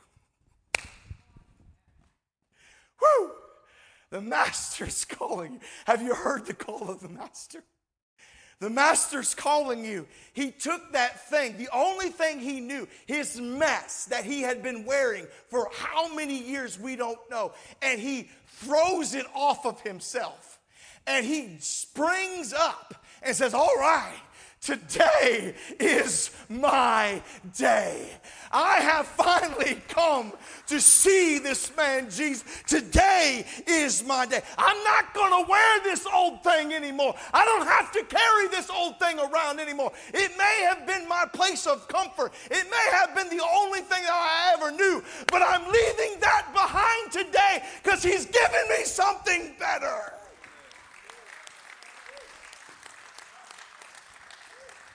Whoo! The master's calling you. Have you heard the call of the master? The master's calling you. He took that thing, the only thing he knew, his mess that he had been wearing for how many years we don't know, and he throws it off of himself. And he springs up and says, all right, today is my day. I have finally come to see this man Jesus. Today is my day. I'm not going to wear this old thing anymore. I don't have to carry this old thing around anymore. It may have been my place of comfort. It may have been the only thing that I ever knew. But I'm leaving that behind today because he's given me something better.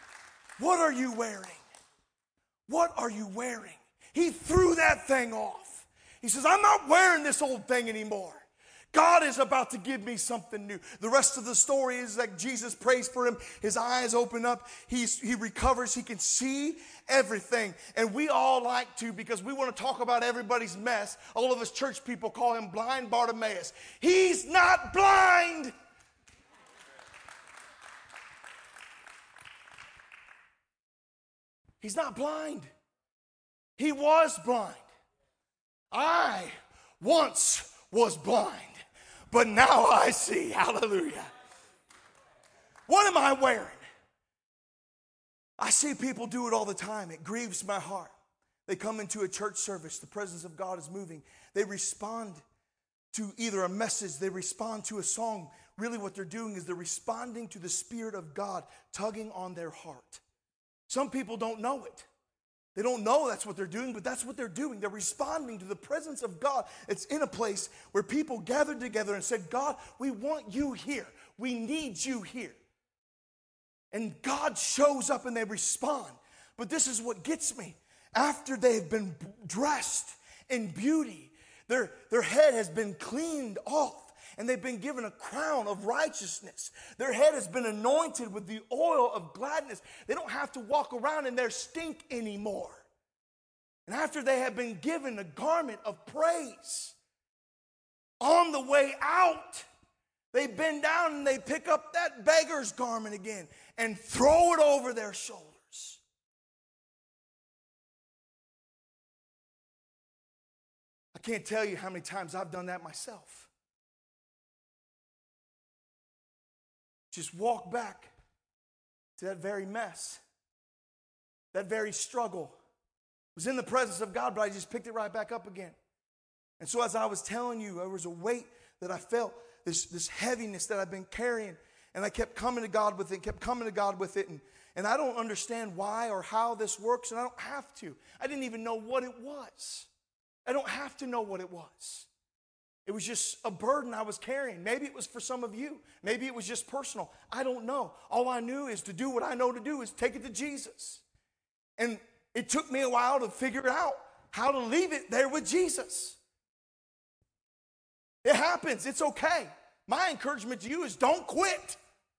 What are you wearing? What are you wearing? He threw that thing off. He says, I'm not wearing this old thing anymore. God is about to give me something new. The rest of the story is that Jesus prays for him. His eyes open up. He recovers. He can see everything. And we all like to, because we want to talk about everybody's mess. All of us church people call him blind Bartimaeus. He's not blind. He's not blind. He was blind. I once was blind, but now I see. Hallelujah. What am I wearing? I see people do it all the time. It grieves my heart. They come into a church service. The presence of God is moving. They respond to either a message, they respond to a song. Really what they're doing is they're responding to the Spirit of God tugging on their heart. Some people don't know it. They don't know that's what they're doing, but that's what they're doing. They're responding to the presence of God. It's in a place where people gathered together and said, God, we want you here. We need you here. And God shows up and they respond. But this is what gets me. After they've been dressed in beauty, their head has been cleaned off. And they've been given a crown of righteousness. Their head has been anointed with the oil of gladness. They don't have to walk around in their stink anymore. And after they have been given a garment of praise, on the way out, they bend down and they pick up that beggar's garment again and throw it over their shoulders. I can't tell you how many times I've done that myself. Just walk back to that very mess, that very struggle. I was in the presence of God, but I just picked it right back up again. And so as I was telling you, there was a weight that I felt, this heaviness that I've been carrying, and I kept coming to God with it, and I don't understand why or how this works, and I don't have to. I didn't even know what it was. I don't have to know what it was. It was just a burden I was carrying. Maybe it was for some of you. Maybe it was just personal. I don't know. All I knew is to do what I know to do is take it to Jesus. And it took me a while to figure out how to leave it there with Jesus. It happens. It's okay. My encouragement to you is don't quit.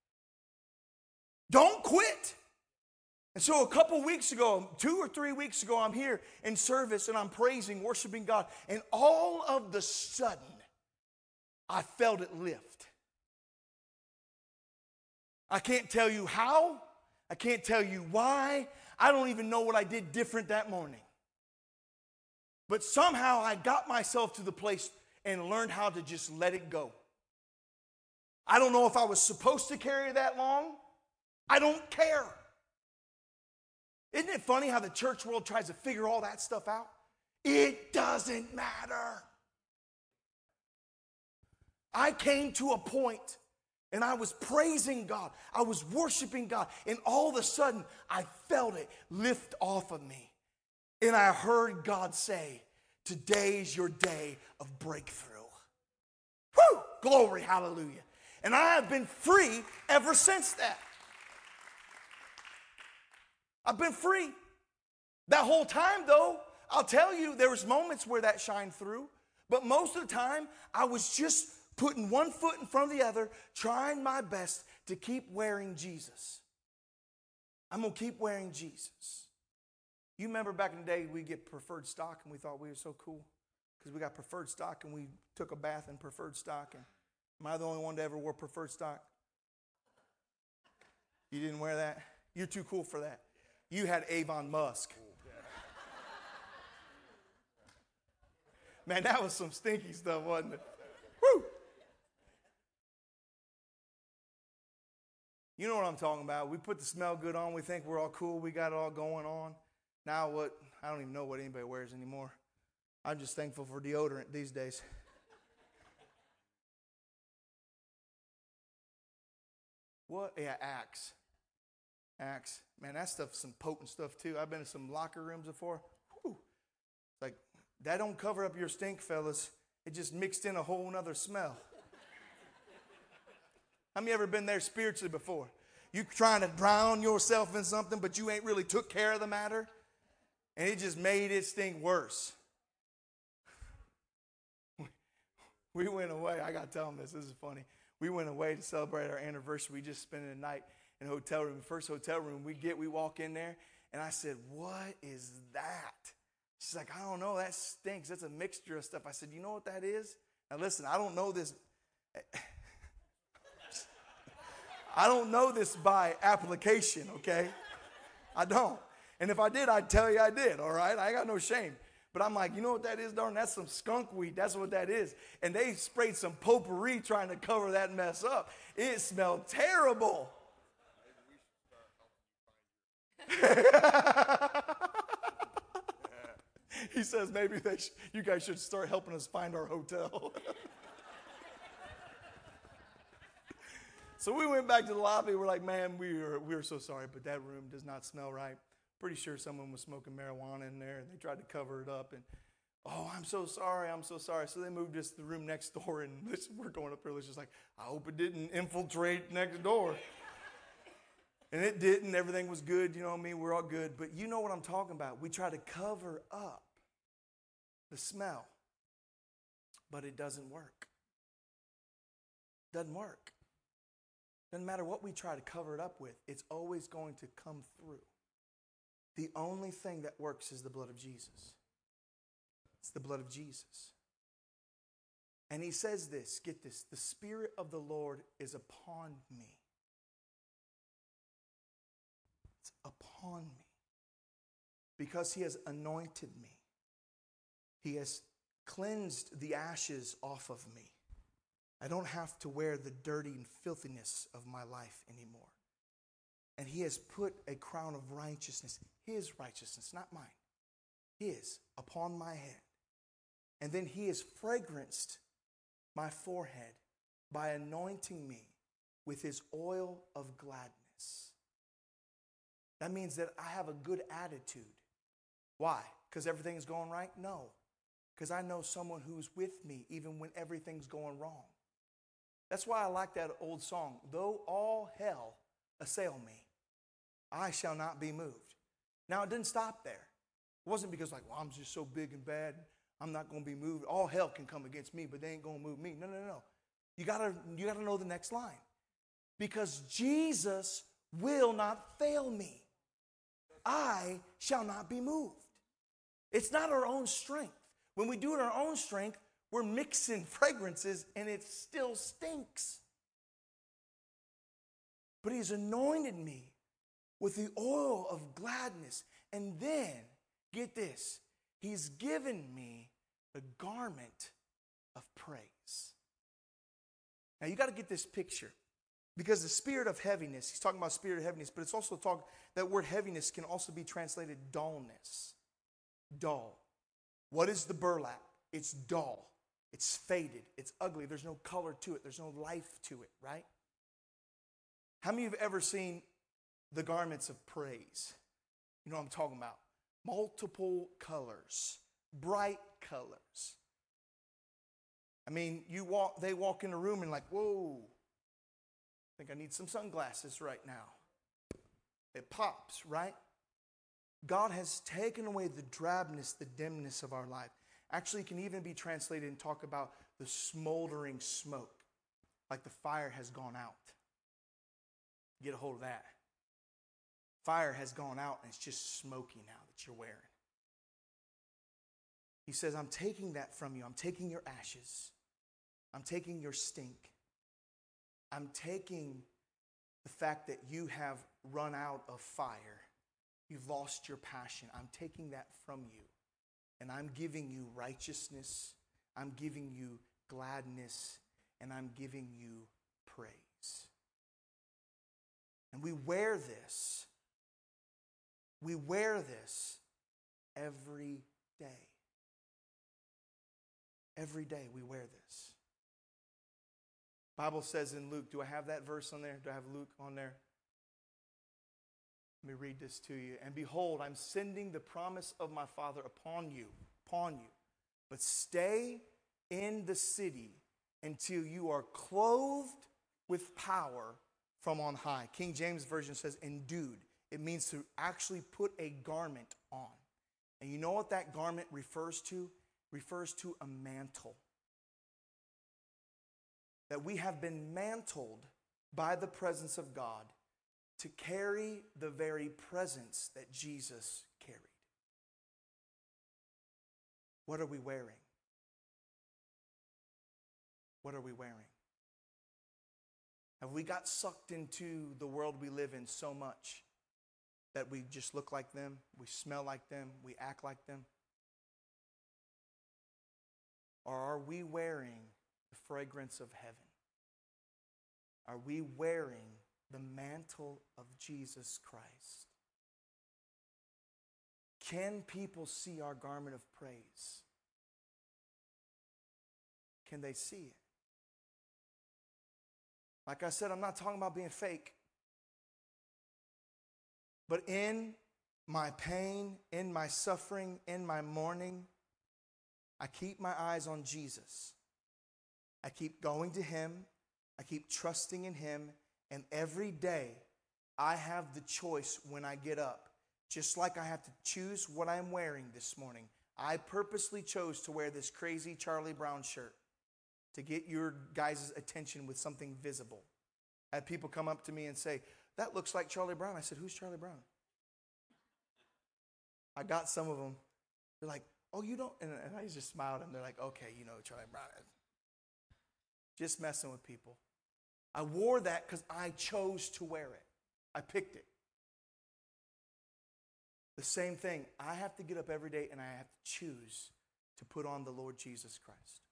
Don't quit. And so a couple weeks ago, 2 or 3 weeks ago, I'm here in service and I'm praising, worshiping God. And all of the sudden, I felt it lift. I can't tell you how. I can't tell you why. I don't even know what I did different that morning. But somehow I got myself to the place and learned how to just let it go. I don't know if I was supposed to carry that long. I don't care. Isn't it funny how the church world tries to figure all that stuff out? It doesn't matter. I came to a point and I was praising God. I was worshiping God. And all of a sudden, I felt it lift off of me. And I heard God say, today's your day of breakthrough. Woo! Glory, hallelujah. And I have been free ever since that. I've been free. That whole time, though, I'll tell you, there was moments where that shined through. But most of the time, I was just putting one foot in front of the other, trying my best to keep wearing Jesus. I'm going to keep wearing Jesus. You remember back in the day, we get preferred stock, and we thought we were so cool because we got preferred stock, and we took a bath in preferred stock. And am I the only one that ever wore preferred stock? You didn't wear that? You're too cool for that. You had Avon Musk. Man, that was some stinky stuff, wasn't it? Woo! You know what I'm talking about. We put the smell good on. We think we're all cool. We got it all going on. Now what? I don't even know what anybody wears anymore. I'm just thankful for deodorant these days. What? Yeah, Axe. Axe. Man, that stuff's some potent stuff too. I've been in some locker rooms before. Whew. It's like, that don't cover up your stink, fellas. It just mixed in a whole nother smell. How many ever been there spiritually before? You trying to drown yourself in something, but you ain't really took care of the matter. And it just made it stink worse. We went away. I got to tell them this. This is funny. We went away to celebrate our anniversary. We just spent a night in a hotel room. The first hotel room we walk in there, and I said, "What is that?" She's like, "I don't know. That stinks. That's a mixture of stuff." I said, "You know what that is?" Now listen, I don't know this. I don't know this by application, okay? I don't. And if I did, I'd tell you I did, all right? I got no shame. But I'm like, you know what that is, darn? That's some skunk weed. That's what that is. And they sprayed some potpourri trying to cover that mess up. It smelled terrible. He says maybe you guys should start helping us find our hotel. So we went back to the lobby. We're like, man, we are so sorry, but that room does not smell right. Pretty sure someone was smoking marijuana in there, and they tried to cover it up. And, oh, I'm so sorry. So they moved us to the room next door, and we're going up there. It's just like, I hope it didn't infiltrate next door. And it didn't. Everything was good. You know what I mean? We're all good. But you know what I'm talking about. We try to cover up the smell, but it doesn't work. Doesn't work. Doesn't matter what we try to cover it up with. It's always going to come through. The only thing that works is the blood of Jesus. It's the blood of Jesus. And he says this, get this, the Spirit of the Lord is upon me. It's upon me. Because he has anointed me. He has cleansed the ashes off of me. I don't have to wear the dirty and filthiness of my life anymore. And he has put a crown of righteousness, his righteousness, not mine, his, upon my head. And then he has fragranced my forehead by anointing me with his oil of gladness. That means that I have a good attitude. Why? Because everything's going right? No. Because I know someone who's with me even when everything's going wrong. That's why I like that old song, though all hell assail me, I shall not be moved. Now, it didn't stop there. It wasn't because like, well, I'm just so big and bad, I'm not going to be moved. All hell can come against me, but they ain't going to move me. No. You gotta know the next line. Because Jesus will not fail me. I shall not be moved. It's not our own strength. When we do it our own strength, we're mixing fragrances and it still stinks. But he's anointed me with the oil of gladness. And then, get this, he's given me the garment of praise. Now you got to get this picture. Because the spirit of heaviness, he's talking about spirit of heaviness, but it's also that word heaviness can also be translated dullness. Dull. What is the burlap? It's dull. It's faded. It's ugly. There's no color to it. There's no life to it, right? How many of you have ever seen the garments of praise? You know what I'm talking about. Multiple colors. Bright colors. I mean, they walk in a room and like, whoa, I think I need some sunglasses right now. It pops, right? God has taken away the drabness, the dimness of our life. Actually, it can even be translated and talk about the smoldering smoke, like the fire has gone out. Get a hold of that. Fire has gone out and it's just smoky now that you're wearing. He says, I'm taking that from you. I'm taking your ashes. I'm taking your stink. I'm taking the fact that you have run out of fire. You've lost your passion. I'm taking that from you. And I'm giving you righteousness. I'm giving you gladness. And I'm giving you praise. And we wear this. We wear this every day. Every day we wear this. Bible says in Luke, do I have that verse on there? Do I have Luke on there? Let me read this to you. And behold, I'm sending the promise of my Father upon you. But stay in the city until you are clothed with power from on high. King James Version says endued. It means to actually put a garment on. And you know what that garment refers to? Refers to a mantle. That we have been mantled by the presence of God to carry the very presence that Jesus carried. What are we wearing? What are we wearing? Have we got sucked into the world we live in so much that we just look like them, we smell like them, we act like them? Or are we wearing the fragrance of heaven? Are we wearing the mantle of Jesus Christ? Can people see our garment of praise? Can they see it? Like I said, I'm not talking about being fake. But in my pain, in my suffering, in my mourning, I keep my eyes on Jesus. I keep going to Him. I keep trusting in Him. And every day, I have the choice when I get up. Just like I have to choose what I'm wearing this morning. I purposely chose to wear this crazy Charlie Brown shirt to get your guys' attention with something visible. I had people come up to me and say, that looks like Charlie Brown. I said, who's Charlie Brown? I got some of them. They're like, oh, you don't? And I just smiled and they're like, okay, you know Charlie Brown. Just messing with people. I wore that because I chose to wear it. I picked it. The same thing. I have to get up every day and I have to choose to put on the Lord Jesus Christ.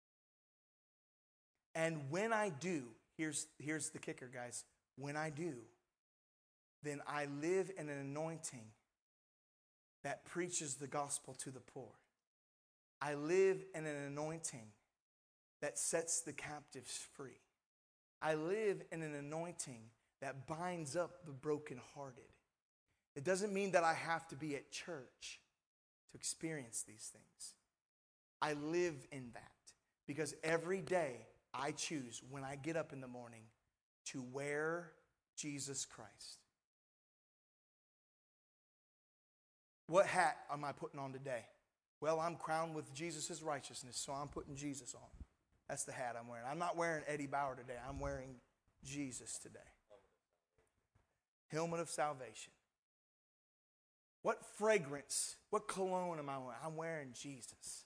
And when I do, here's the kicker, guys. When I do, then I live in an anointing that preaches the gospel to the poor. I live in an anointing that sets the captives free. I live in an anointing that binds up the brokenhearted. It doesn't mean that I have to be at church to experience these things. I live in that because every day I choose when I get up in the morning to wear Jesus Christ. What hat am I putting on today? Well, I'm crowned with Jesus' righteousness, so I'm putting Jesus on. That's the hat I'm wearing. I'm not wearing Eddie Bauer today. I'm wearing Jesus today. Helmet of salvation. What fragrance, what cologne am I wearing? I'm wearing Jesus.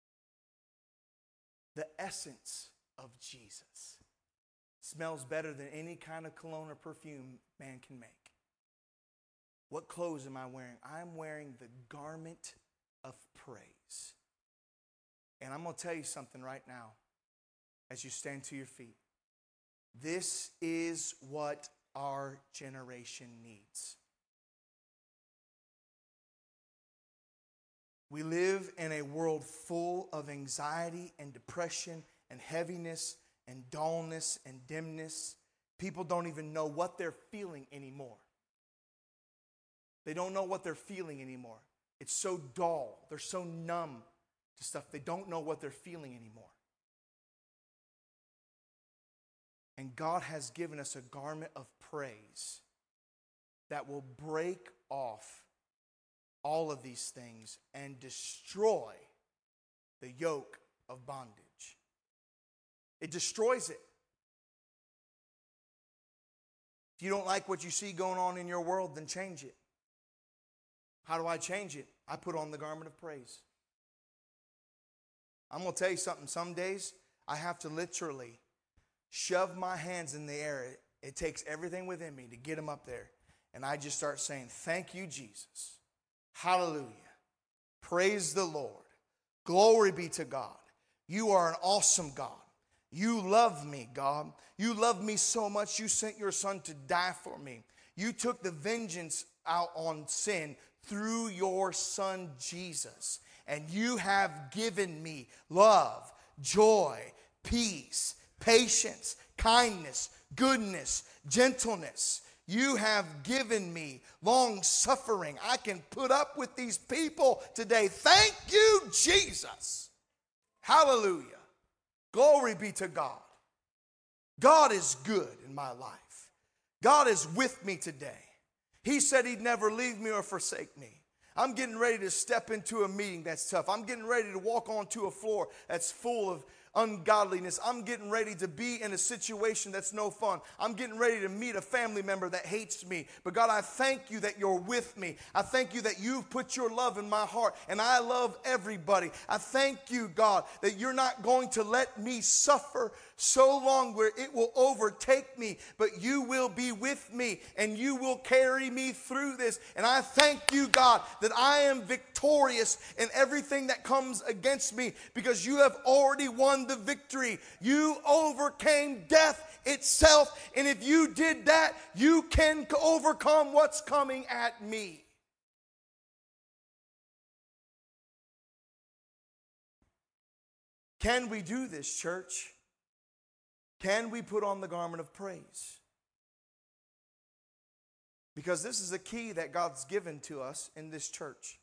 The essence of Jesus. Smells better than any kind of cologne or perfume man can make. What clothes am I wearing? I'm wearing the garment of praise. And I'm going to tell you something right now as you stand to your feet. This is what our generation needs. We live in a world full of anxiety and depression and heaviness and dullness and dimness. People don't even know what they're feeling anymore. They don't know what they're feeling anymore. It's so dull. They're so numb to stuff. They don't know what they're feeling anymore. And God has given us a garment of praise that will break off all of these things and destroy the yoke of bondage. It destroys it. If you don't like what you see going on in your world, then change it. How do I change it? I put on the garment of praise. I'm going to tell you something. Some days I have to literally shove my hands in the air. It takes everything within me to get them up there. And I just start saying, thank you, Jesus. Hallelujah. Praise the Lord. Glory be to God. You are an awesome God. You love me, God. You love me so much you sent your son to die for me. You took the vengeance out on sin through your son Jesus. And you have given me love, joy, peace, patience, kindness, goodness, gentleness. You have given me long suffering. I can put up with these people today. Thank you, Jesus. Hallelujah. Glory be to God. God is good in my life. God is with me today. He said he'd never leave me or forsake me. I'm getting ready to step into a meeting that's tough. I'm getting ready to walk onto a floor that's full of ungodliness. I'm getting ready to be in a situation that's no fun. I'm getting ready to meet a family member that hates me. But God, I thank you that you're with me. I thank you that you've put your love in my heart, and I love everybody. I thank you, God, that you're not going to let me suffer so long where it will overtake me, but you will be with me and you will carry me through this. And I thank you, God, that I am victorious in everything that comes against me because you have already won the victory. You overcame death itself, and if you did that, you can overcome what's coming at me. Can we do this, church? Can we put on the garment of praise? Because this is a key that God's given to us in this church.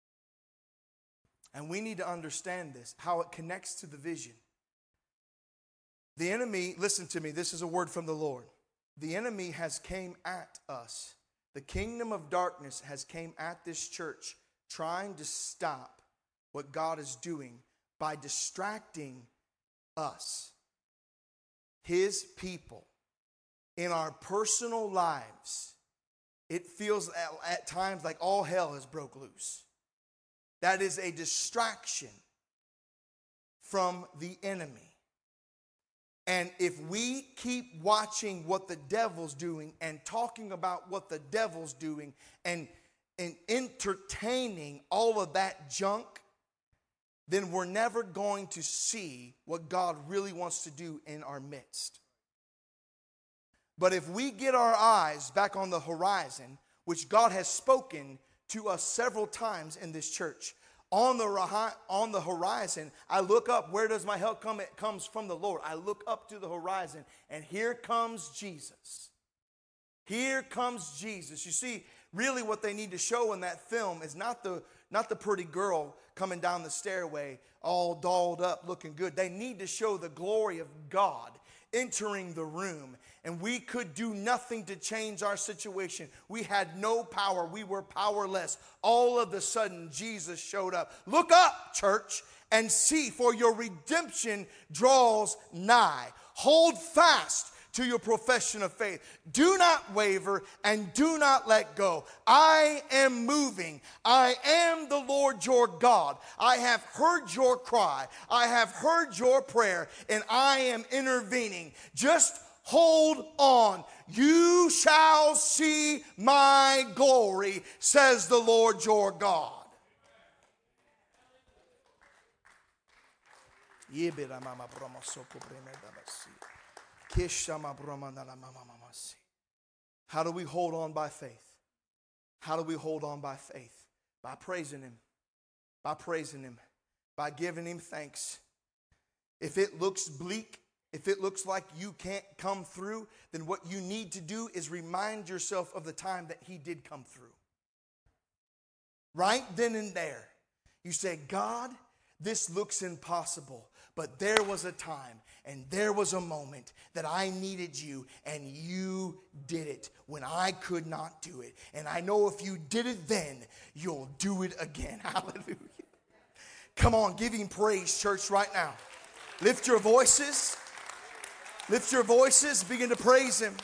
And we need to understand this, how it connects to the vision. The enemy, listen to me, this is a word from the Lord. The enemy has came at us. The kingdom of darkness has came at this church trying to stop what God is doing by distracting us, His people, in our personal lives. It feels at times like all hell has broke loose. That is a distraction from the enemy. And if we keep watching what the devil's doing and talking about what the devil's doing and entertaining all of that junk, then we're never going to see what God really wants to do in our midst. But if we get our eyes back on the horizon, which God has spoken to us several times in this church, on the horizon, I look up. Where does my help come? It comes from the Lord. I look up to the horizon, and here comes Jesus. Here comes Jesus. You see, really what they need to show in that film is not the pretty girl coming down the stairway all dolled up looking good. They need to show the glory of God entering the room. And we could do nothing to change our situation. We had no power. We were powerless. All of a sudden, Jesus showed up. Look up, church, and see, for your redemption draws nigh. Hold fast to your profession of faith. Do not waver and do not let go. I am moving. I am the Lord your God. I have heard your cry. I have heard your prayer, and I am intervening. Just hold on. You shall see my glory, says the Lord your God. How do we hold on by faith? How do we hold on by faith? By praising Him. By praising Him. By giving Him thanks. If it looks bleak, if it looks like you can't come through, then what you need to do is remind yourself of the time that He did come through. Right then and there. You say, God, this looks impossible, but there was a time and there was a moment that I needed you, and you did it when I could not do it. And I know if you did it then, you'll do it again. Hallelujah. Come on, give Him praise, church, right now. Lift your voices. Lift your voices. Begin to praise Him.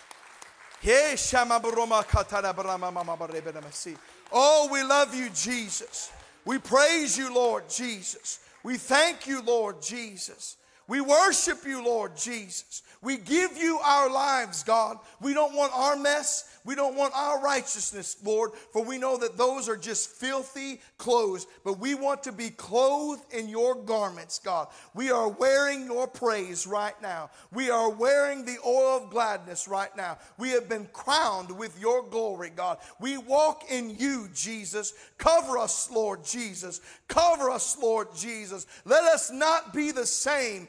Oh, we love you, Jesus. We praise you, Lord Jesus. We thank you, Lord Jesus. We worship you, Lord Jesus. We give you our lives, God. We don't want our mess. We don't want our righteousness, Lord, for we know that those are just filthy clothes. But we want to be clothed in your garments, God. We are wearing your praise right now. We are wearing the oil of gladness right now. We have been crowned with your glory, God. We walk in you, Jesus. Cover us, Lord Jesus. Cover us, Lord Jesus. Let us not be the same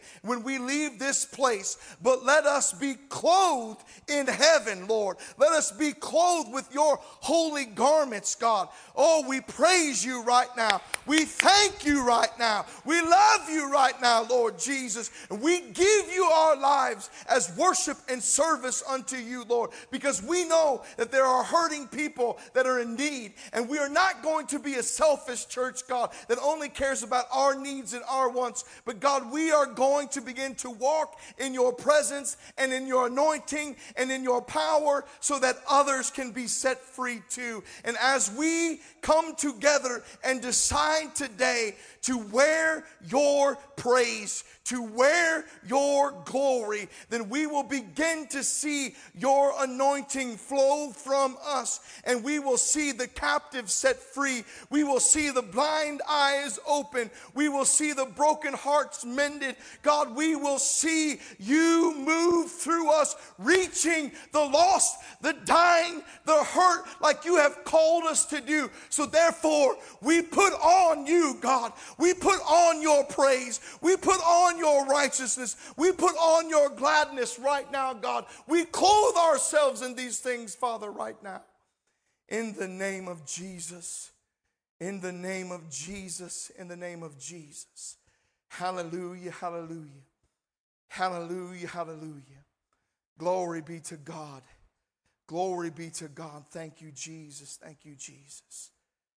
when we leave this place, but let us be clothed in heaven, Lord. Let us be clothed with your holy garments, God. Oh, we praise you right now. We thank you right now. We love you right now, Lord Jesus. And we give you our lives as worship and service unto you, Lord, because we know that there are hurting people that are in need. And we are not going to be a selfish church, God, that only cares about our needs and our wants. But God, we are going to begin to walk in your presence and in your anointing and in your power so that others can be set free too. And as we come together and decide today to wear your praise, to wear your glory, then we will begin to see your anointing flow from us, and we will see the captives set free. We will see the blind eyes open. We will see the broken hearts mended. God, we will see you move through us, reaching the lost, the dying, the hurt, like you have called us to do. So therefore, we put on you, God. We put on your praise. We put on your righteousness. We put on your gladness right now, God. We clothe ourselves in these things, Father, right now. In the name of Jesus. In the name of Jesus. In the name of Jesus. Hallelujah, hallelujah. Hallelujah, hallelujah. Glory be to God. Glory be to God. Thank you, Jesus. Thank you, Jesus.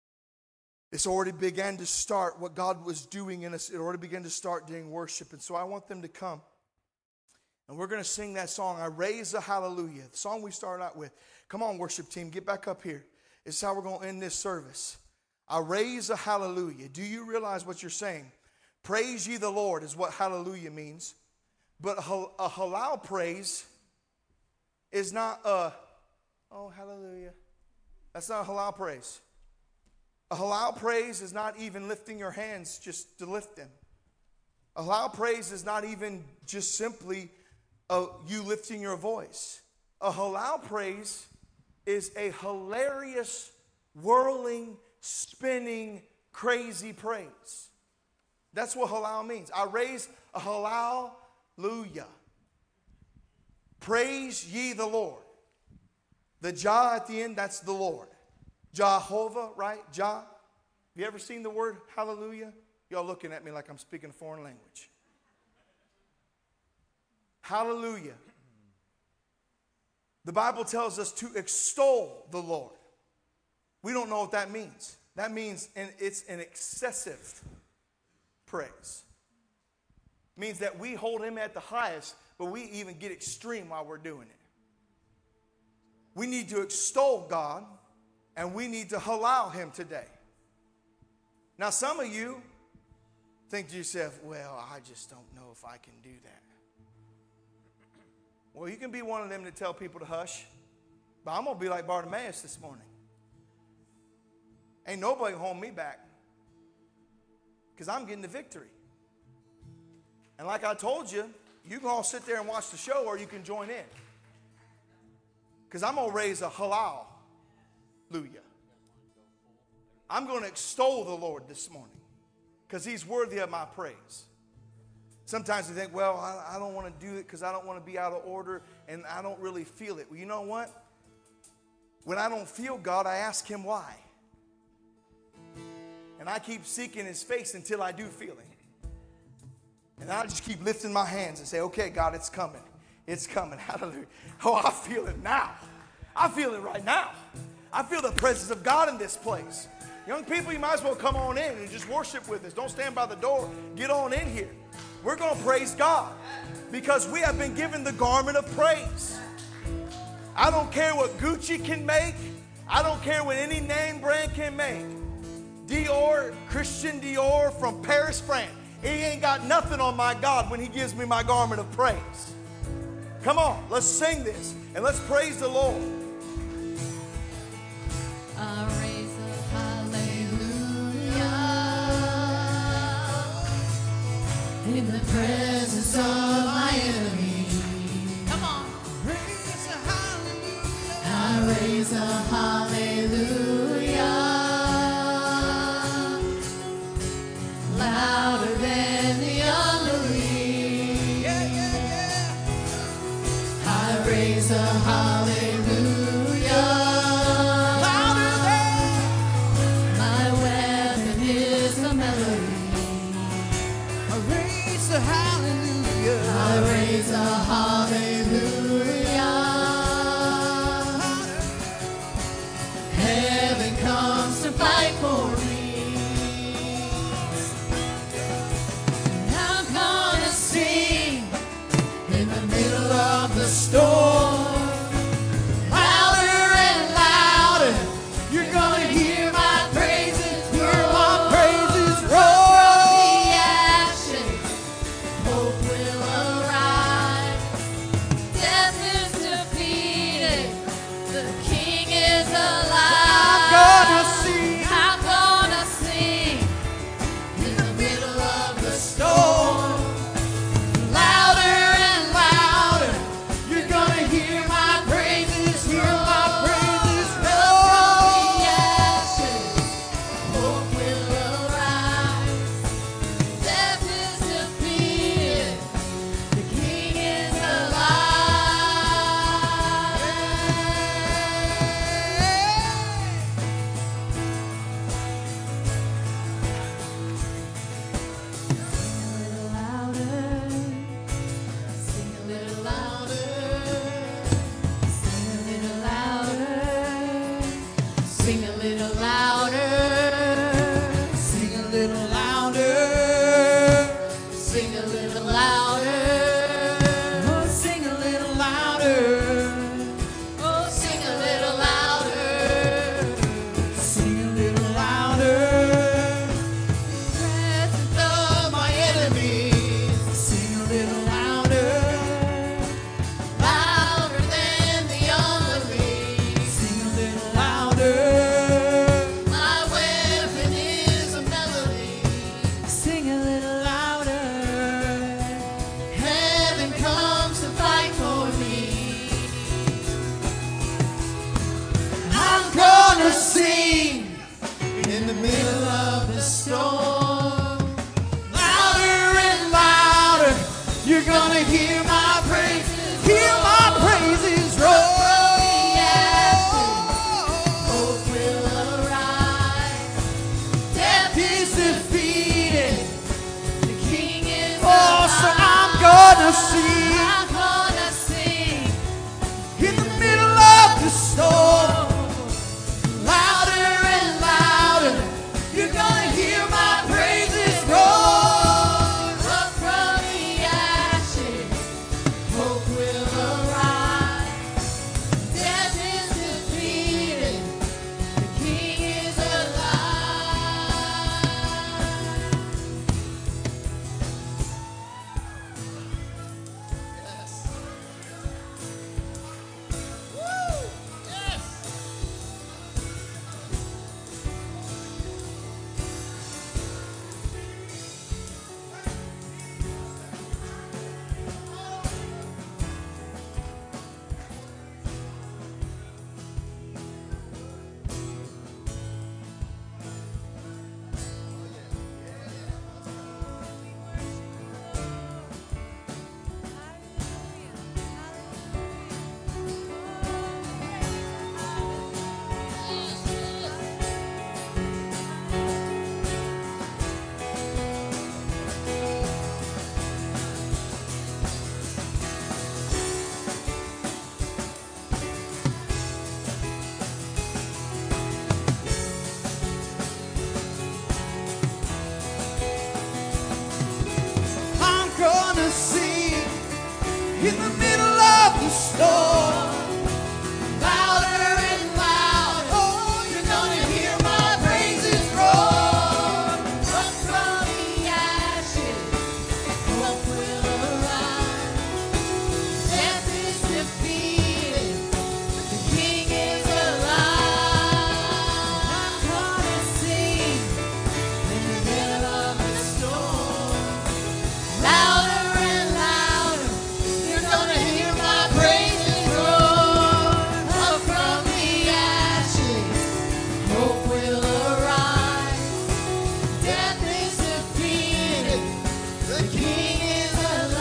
It's already began to start what God was doing in us. It already began to start during worship. And so I want them to come. And we're going to sing that song, I Raise a Hallelujah. The song we started out with. Come on, worship team, get back up here. This is how we're going to end this service. I raise a hallelujah. Do you realize what you're saying? Praise ye the Lord is what hallelujah means. But a halal praise is not a, oh, hallelujah. That's not a halal praise. A halal praise is not even lifting your hands just to lift them. A halal praise is not even just simply you lifting your voice. A halal praise is a hilarious, whirling, spinning, crazy praise. That's what halal means. I raise a hallelujah. Praise ye the Lord. The Jah at the end, that's the Lord. Jehovah, right? Jah. Have you ever seen the word hallelujah? Y'all looking at me like I'm speaking a foreign language. Hallelujah. The Bible tells us to extol the Lord. We don't know what that means. That means it's an excessive praise. It means that we hold him at the highest, but we even get extreme while we're doing it. We need to extol God, and we need to halal him today. Now, some of you think to yourself, well, I just don't know if I can do that. Well, you can be one of them to tell people to hush, but I'm going to be like Bartimaeus this morning. Ain't nobody holding me back because I'm getting the victory. And like I told you, you can all sit there and watch the show, or you can join in. Because I'm going to raise a hallelujah. I'm going to extol the Lord this morning because he's worthy of my praise. Sometimes we think, well, I don't want to do it because I don't want to be out of order and I don't really feel it. Well, you know what? When I don't feel God, I ask him why. And I keep seeking his face until I do feel him. And I just keep lifting my hands and say, okay, God, it's coming. It's coming. Hallelujah. Oh, I feel it now. I feel it right now. I feel the presence of God in this place. Young people, you might as well come on in and just worship with us. Don't stand by the door. Get on in here. We're going to praise God because we have been given the garment of praise. I don't care what Gucci can make. I don't care what any name brand can make. Dior, Christian Dior from Paris, France. He ain't got nothing on my God when he gives me my garment of praise. Come on, let's sing this and let's praise the Lord. I raise a hallelujah in the presence of my enemy. Come on. Raise a hallelujah. I raise a hallelujah louder than the unbelief. raise a hallelujah. I raise a hallelujah. Heaven comes to fight for me. I'm gonna sing in the middle of the storm. Louder and louder, you're gonna hear my praises, Hear my praises from roll. the ashes. Hope will arise. Death is defeated. The King is alive. I'm gonna sing I'm gonna sing in the middle of the storm. Louder and louder, you're gonna hear my praises. Hear my praises From roll. the ashes, hope will arise. Death is defeated. The King is alive. Sing a little louder. Sing a little louder. Sing a little louder. Sing a little louder. Sing a little louder. Oh, sing a little louder. Oh, sing a little louder. Sing a little louder. Presence of my enemies. Sing a little louder. Louder than the unbelief. Sing a little louder. My weapon is a melody. Sing a little louder. Heaven comes to fight for me. I'm gonna sing in the middle of the storm. Louder and louder, you're gonna hear my praises. Hear my praises roll. Hope will arise. Death He's defeated. the King is Oh, so alive. I'm gonna sing I'm gonna sing in the middle of the storm. Louder and louder, you're gonna hear my praises roll. up from the ashes. Hope will arise. Death is defeated. The King is alive. I'm gonna sing in the middle of the storm. Louder and louder. Oh, You're gonna hear my praises roar. Up from the ashes, hope will arise. Death is defeated. The King is alive. I'm gonna sing in the middle of the storm. Louder and louder. You're gonna hear my praises roar. Up from the ashes, hope will arise. Death is defeated. The King is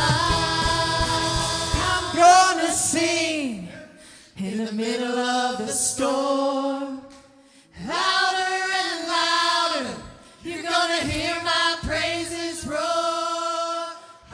alive. I'm gonna sing in the middle of the storm. Louder and louder. You're gonna hear my praises roar.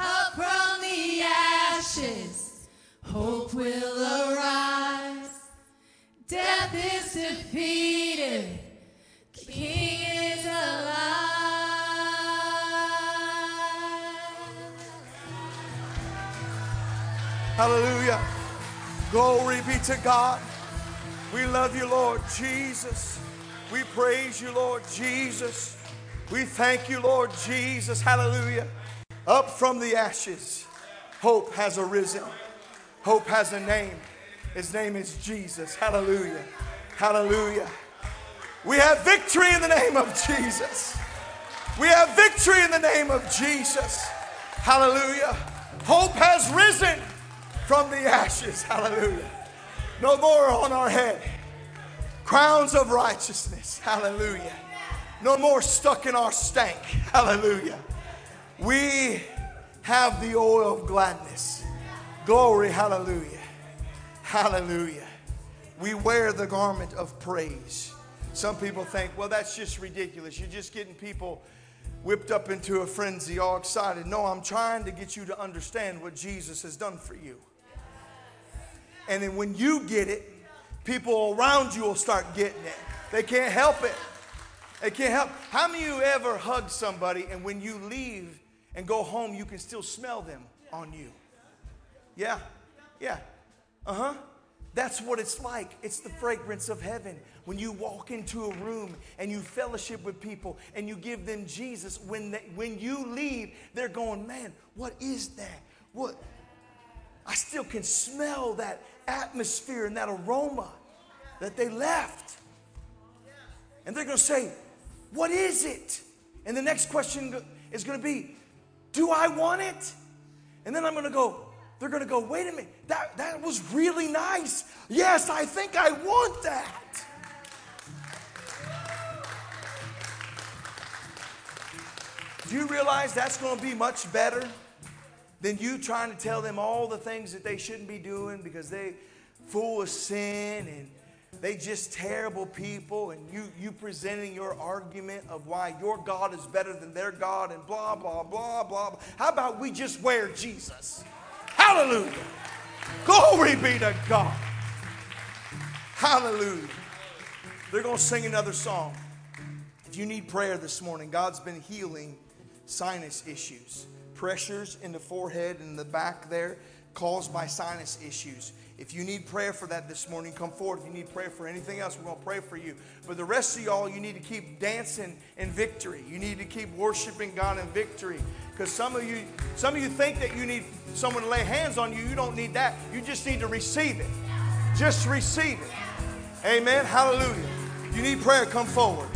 Hallelujah. Glory be to God. We love you, Lord Jesus. We praise you, Lord Jesus. We thank you, Lord Jesus. Hallelujah. Up from the ashes, hope has arisen. Hope has a name. His name is Jesus. Hallelujah. Hallelujah. We have victory in the name of Jesus. We have victory in the name of Jesus. Hallelujah. Hope has risen from the ashes. Hallelujah. No more on our head. Crowns of righteousness. Hallelujah. No more stuck in our stank. Hallelujah. We have the oil of gladness. Glory. Hallelujah. Hallelujah. We wear the garment of praise. Some people think, well, that's just ridiculous. You're just getting people whipped up into a frenzy, all excited. No, I'm trying to get you to understand what Jesus has done for you. And then when you get it, people around you will start getting it. They can't help it. They can't help. How many of you ever hug somebody and when you leave and go home, you can still smell them on you? Yeah. Yeah. Uh-huh. That's what it's like. It's the fragrance of heaven. When you walk into a room and you fellowship with people and you give them Jesus, when you leave, they're going, man, what is that? What? I still can smell that atmosphere and that aroma that they left. And they're going to say, what is it? And the next question is going to be, do I want it? And then I'm going to go, they're going to go, wait a minute, that was really nice. Yes, I think I want that. Do you realize that's going to be much better than you trying to tell them all the things that they shouldn't be doing because they full of sin and they just terrible people, and you presenting your argument of why your God is better than their God and blah, blah, blah, blah. How about we just wear Jesus? Hallelujah. Glory be to God. Hallelujah. They're going to sing another song. If you need prayer this morning, God's been healing sinus issues. Pressures in the forehead and the back there caused by sinus issues. If you need prayer for that this morning, come forward. If you need prayer for anything else, we're going to pray for you. But the rest of y'all, you need to keep dancing in victory. You need to keep worshiping God in victory. Because some of you think that you need someone to lay hands on you. You don't need that. You just need to receive it. Just receive it. Amen. Hallelujah. If you need prayer, come forward.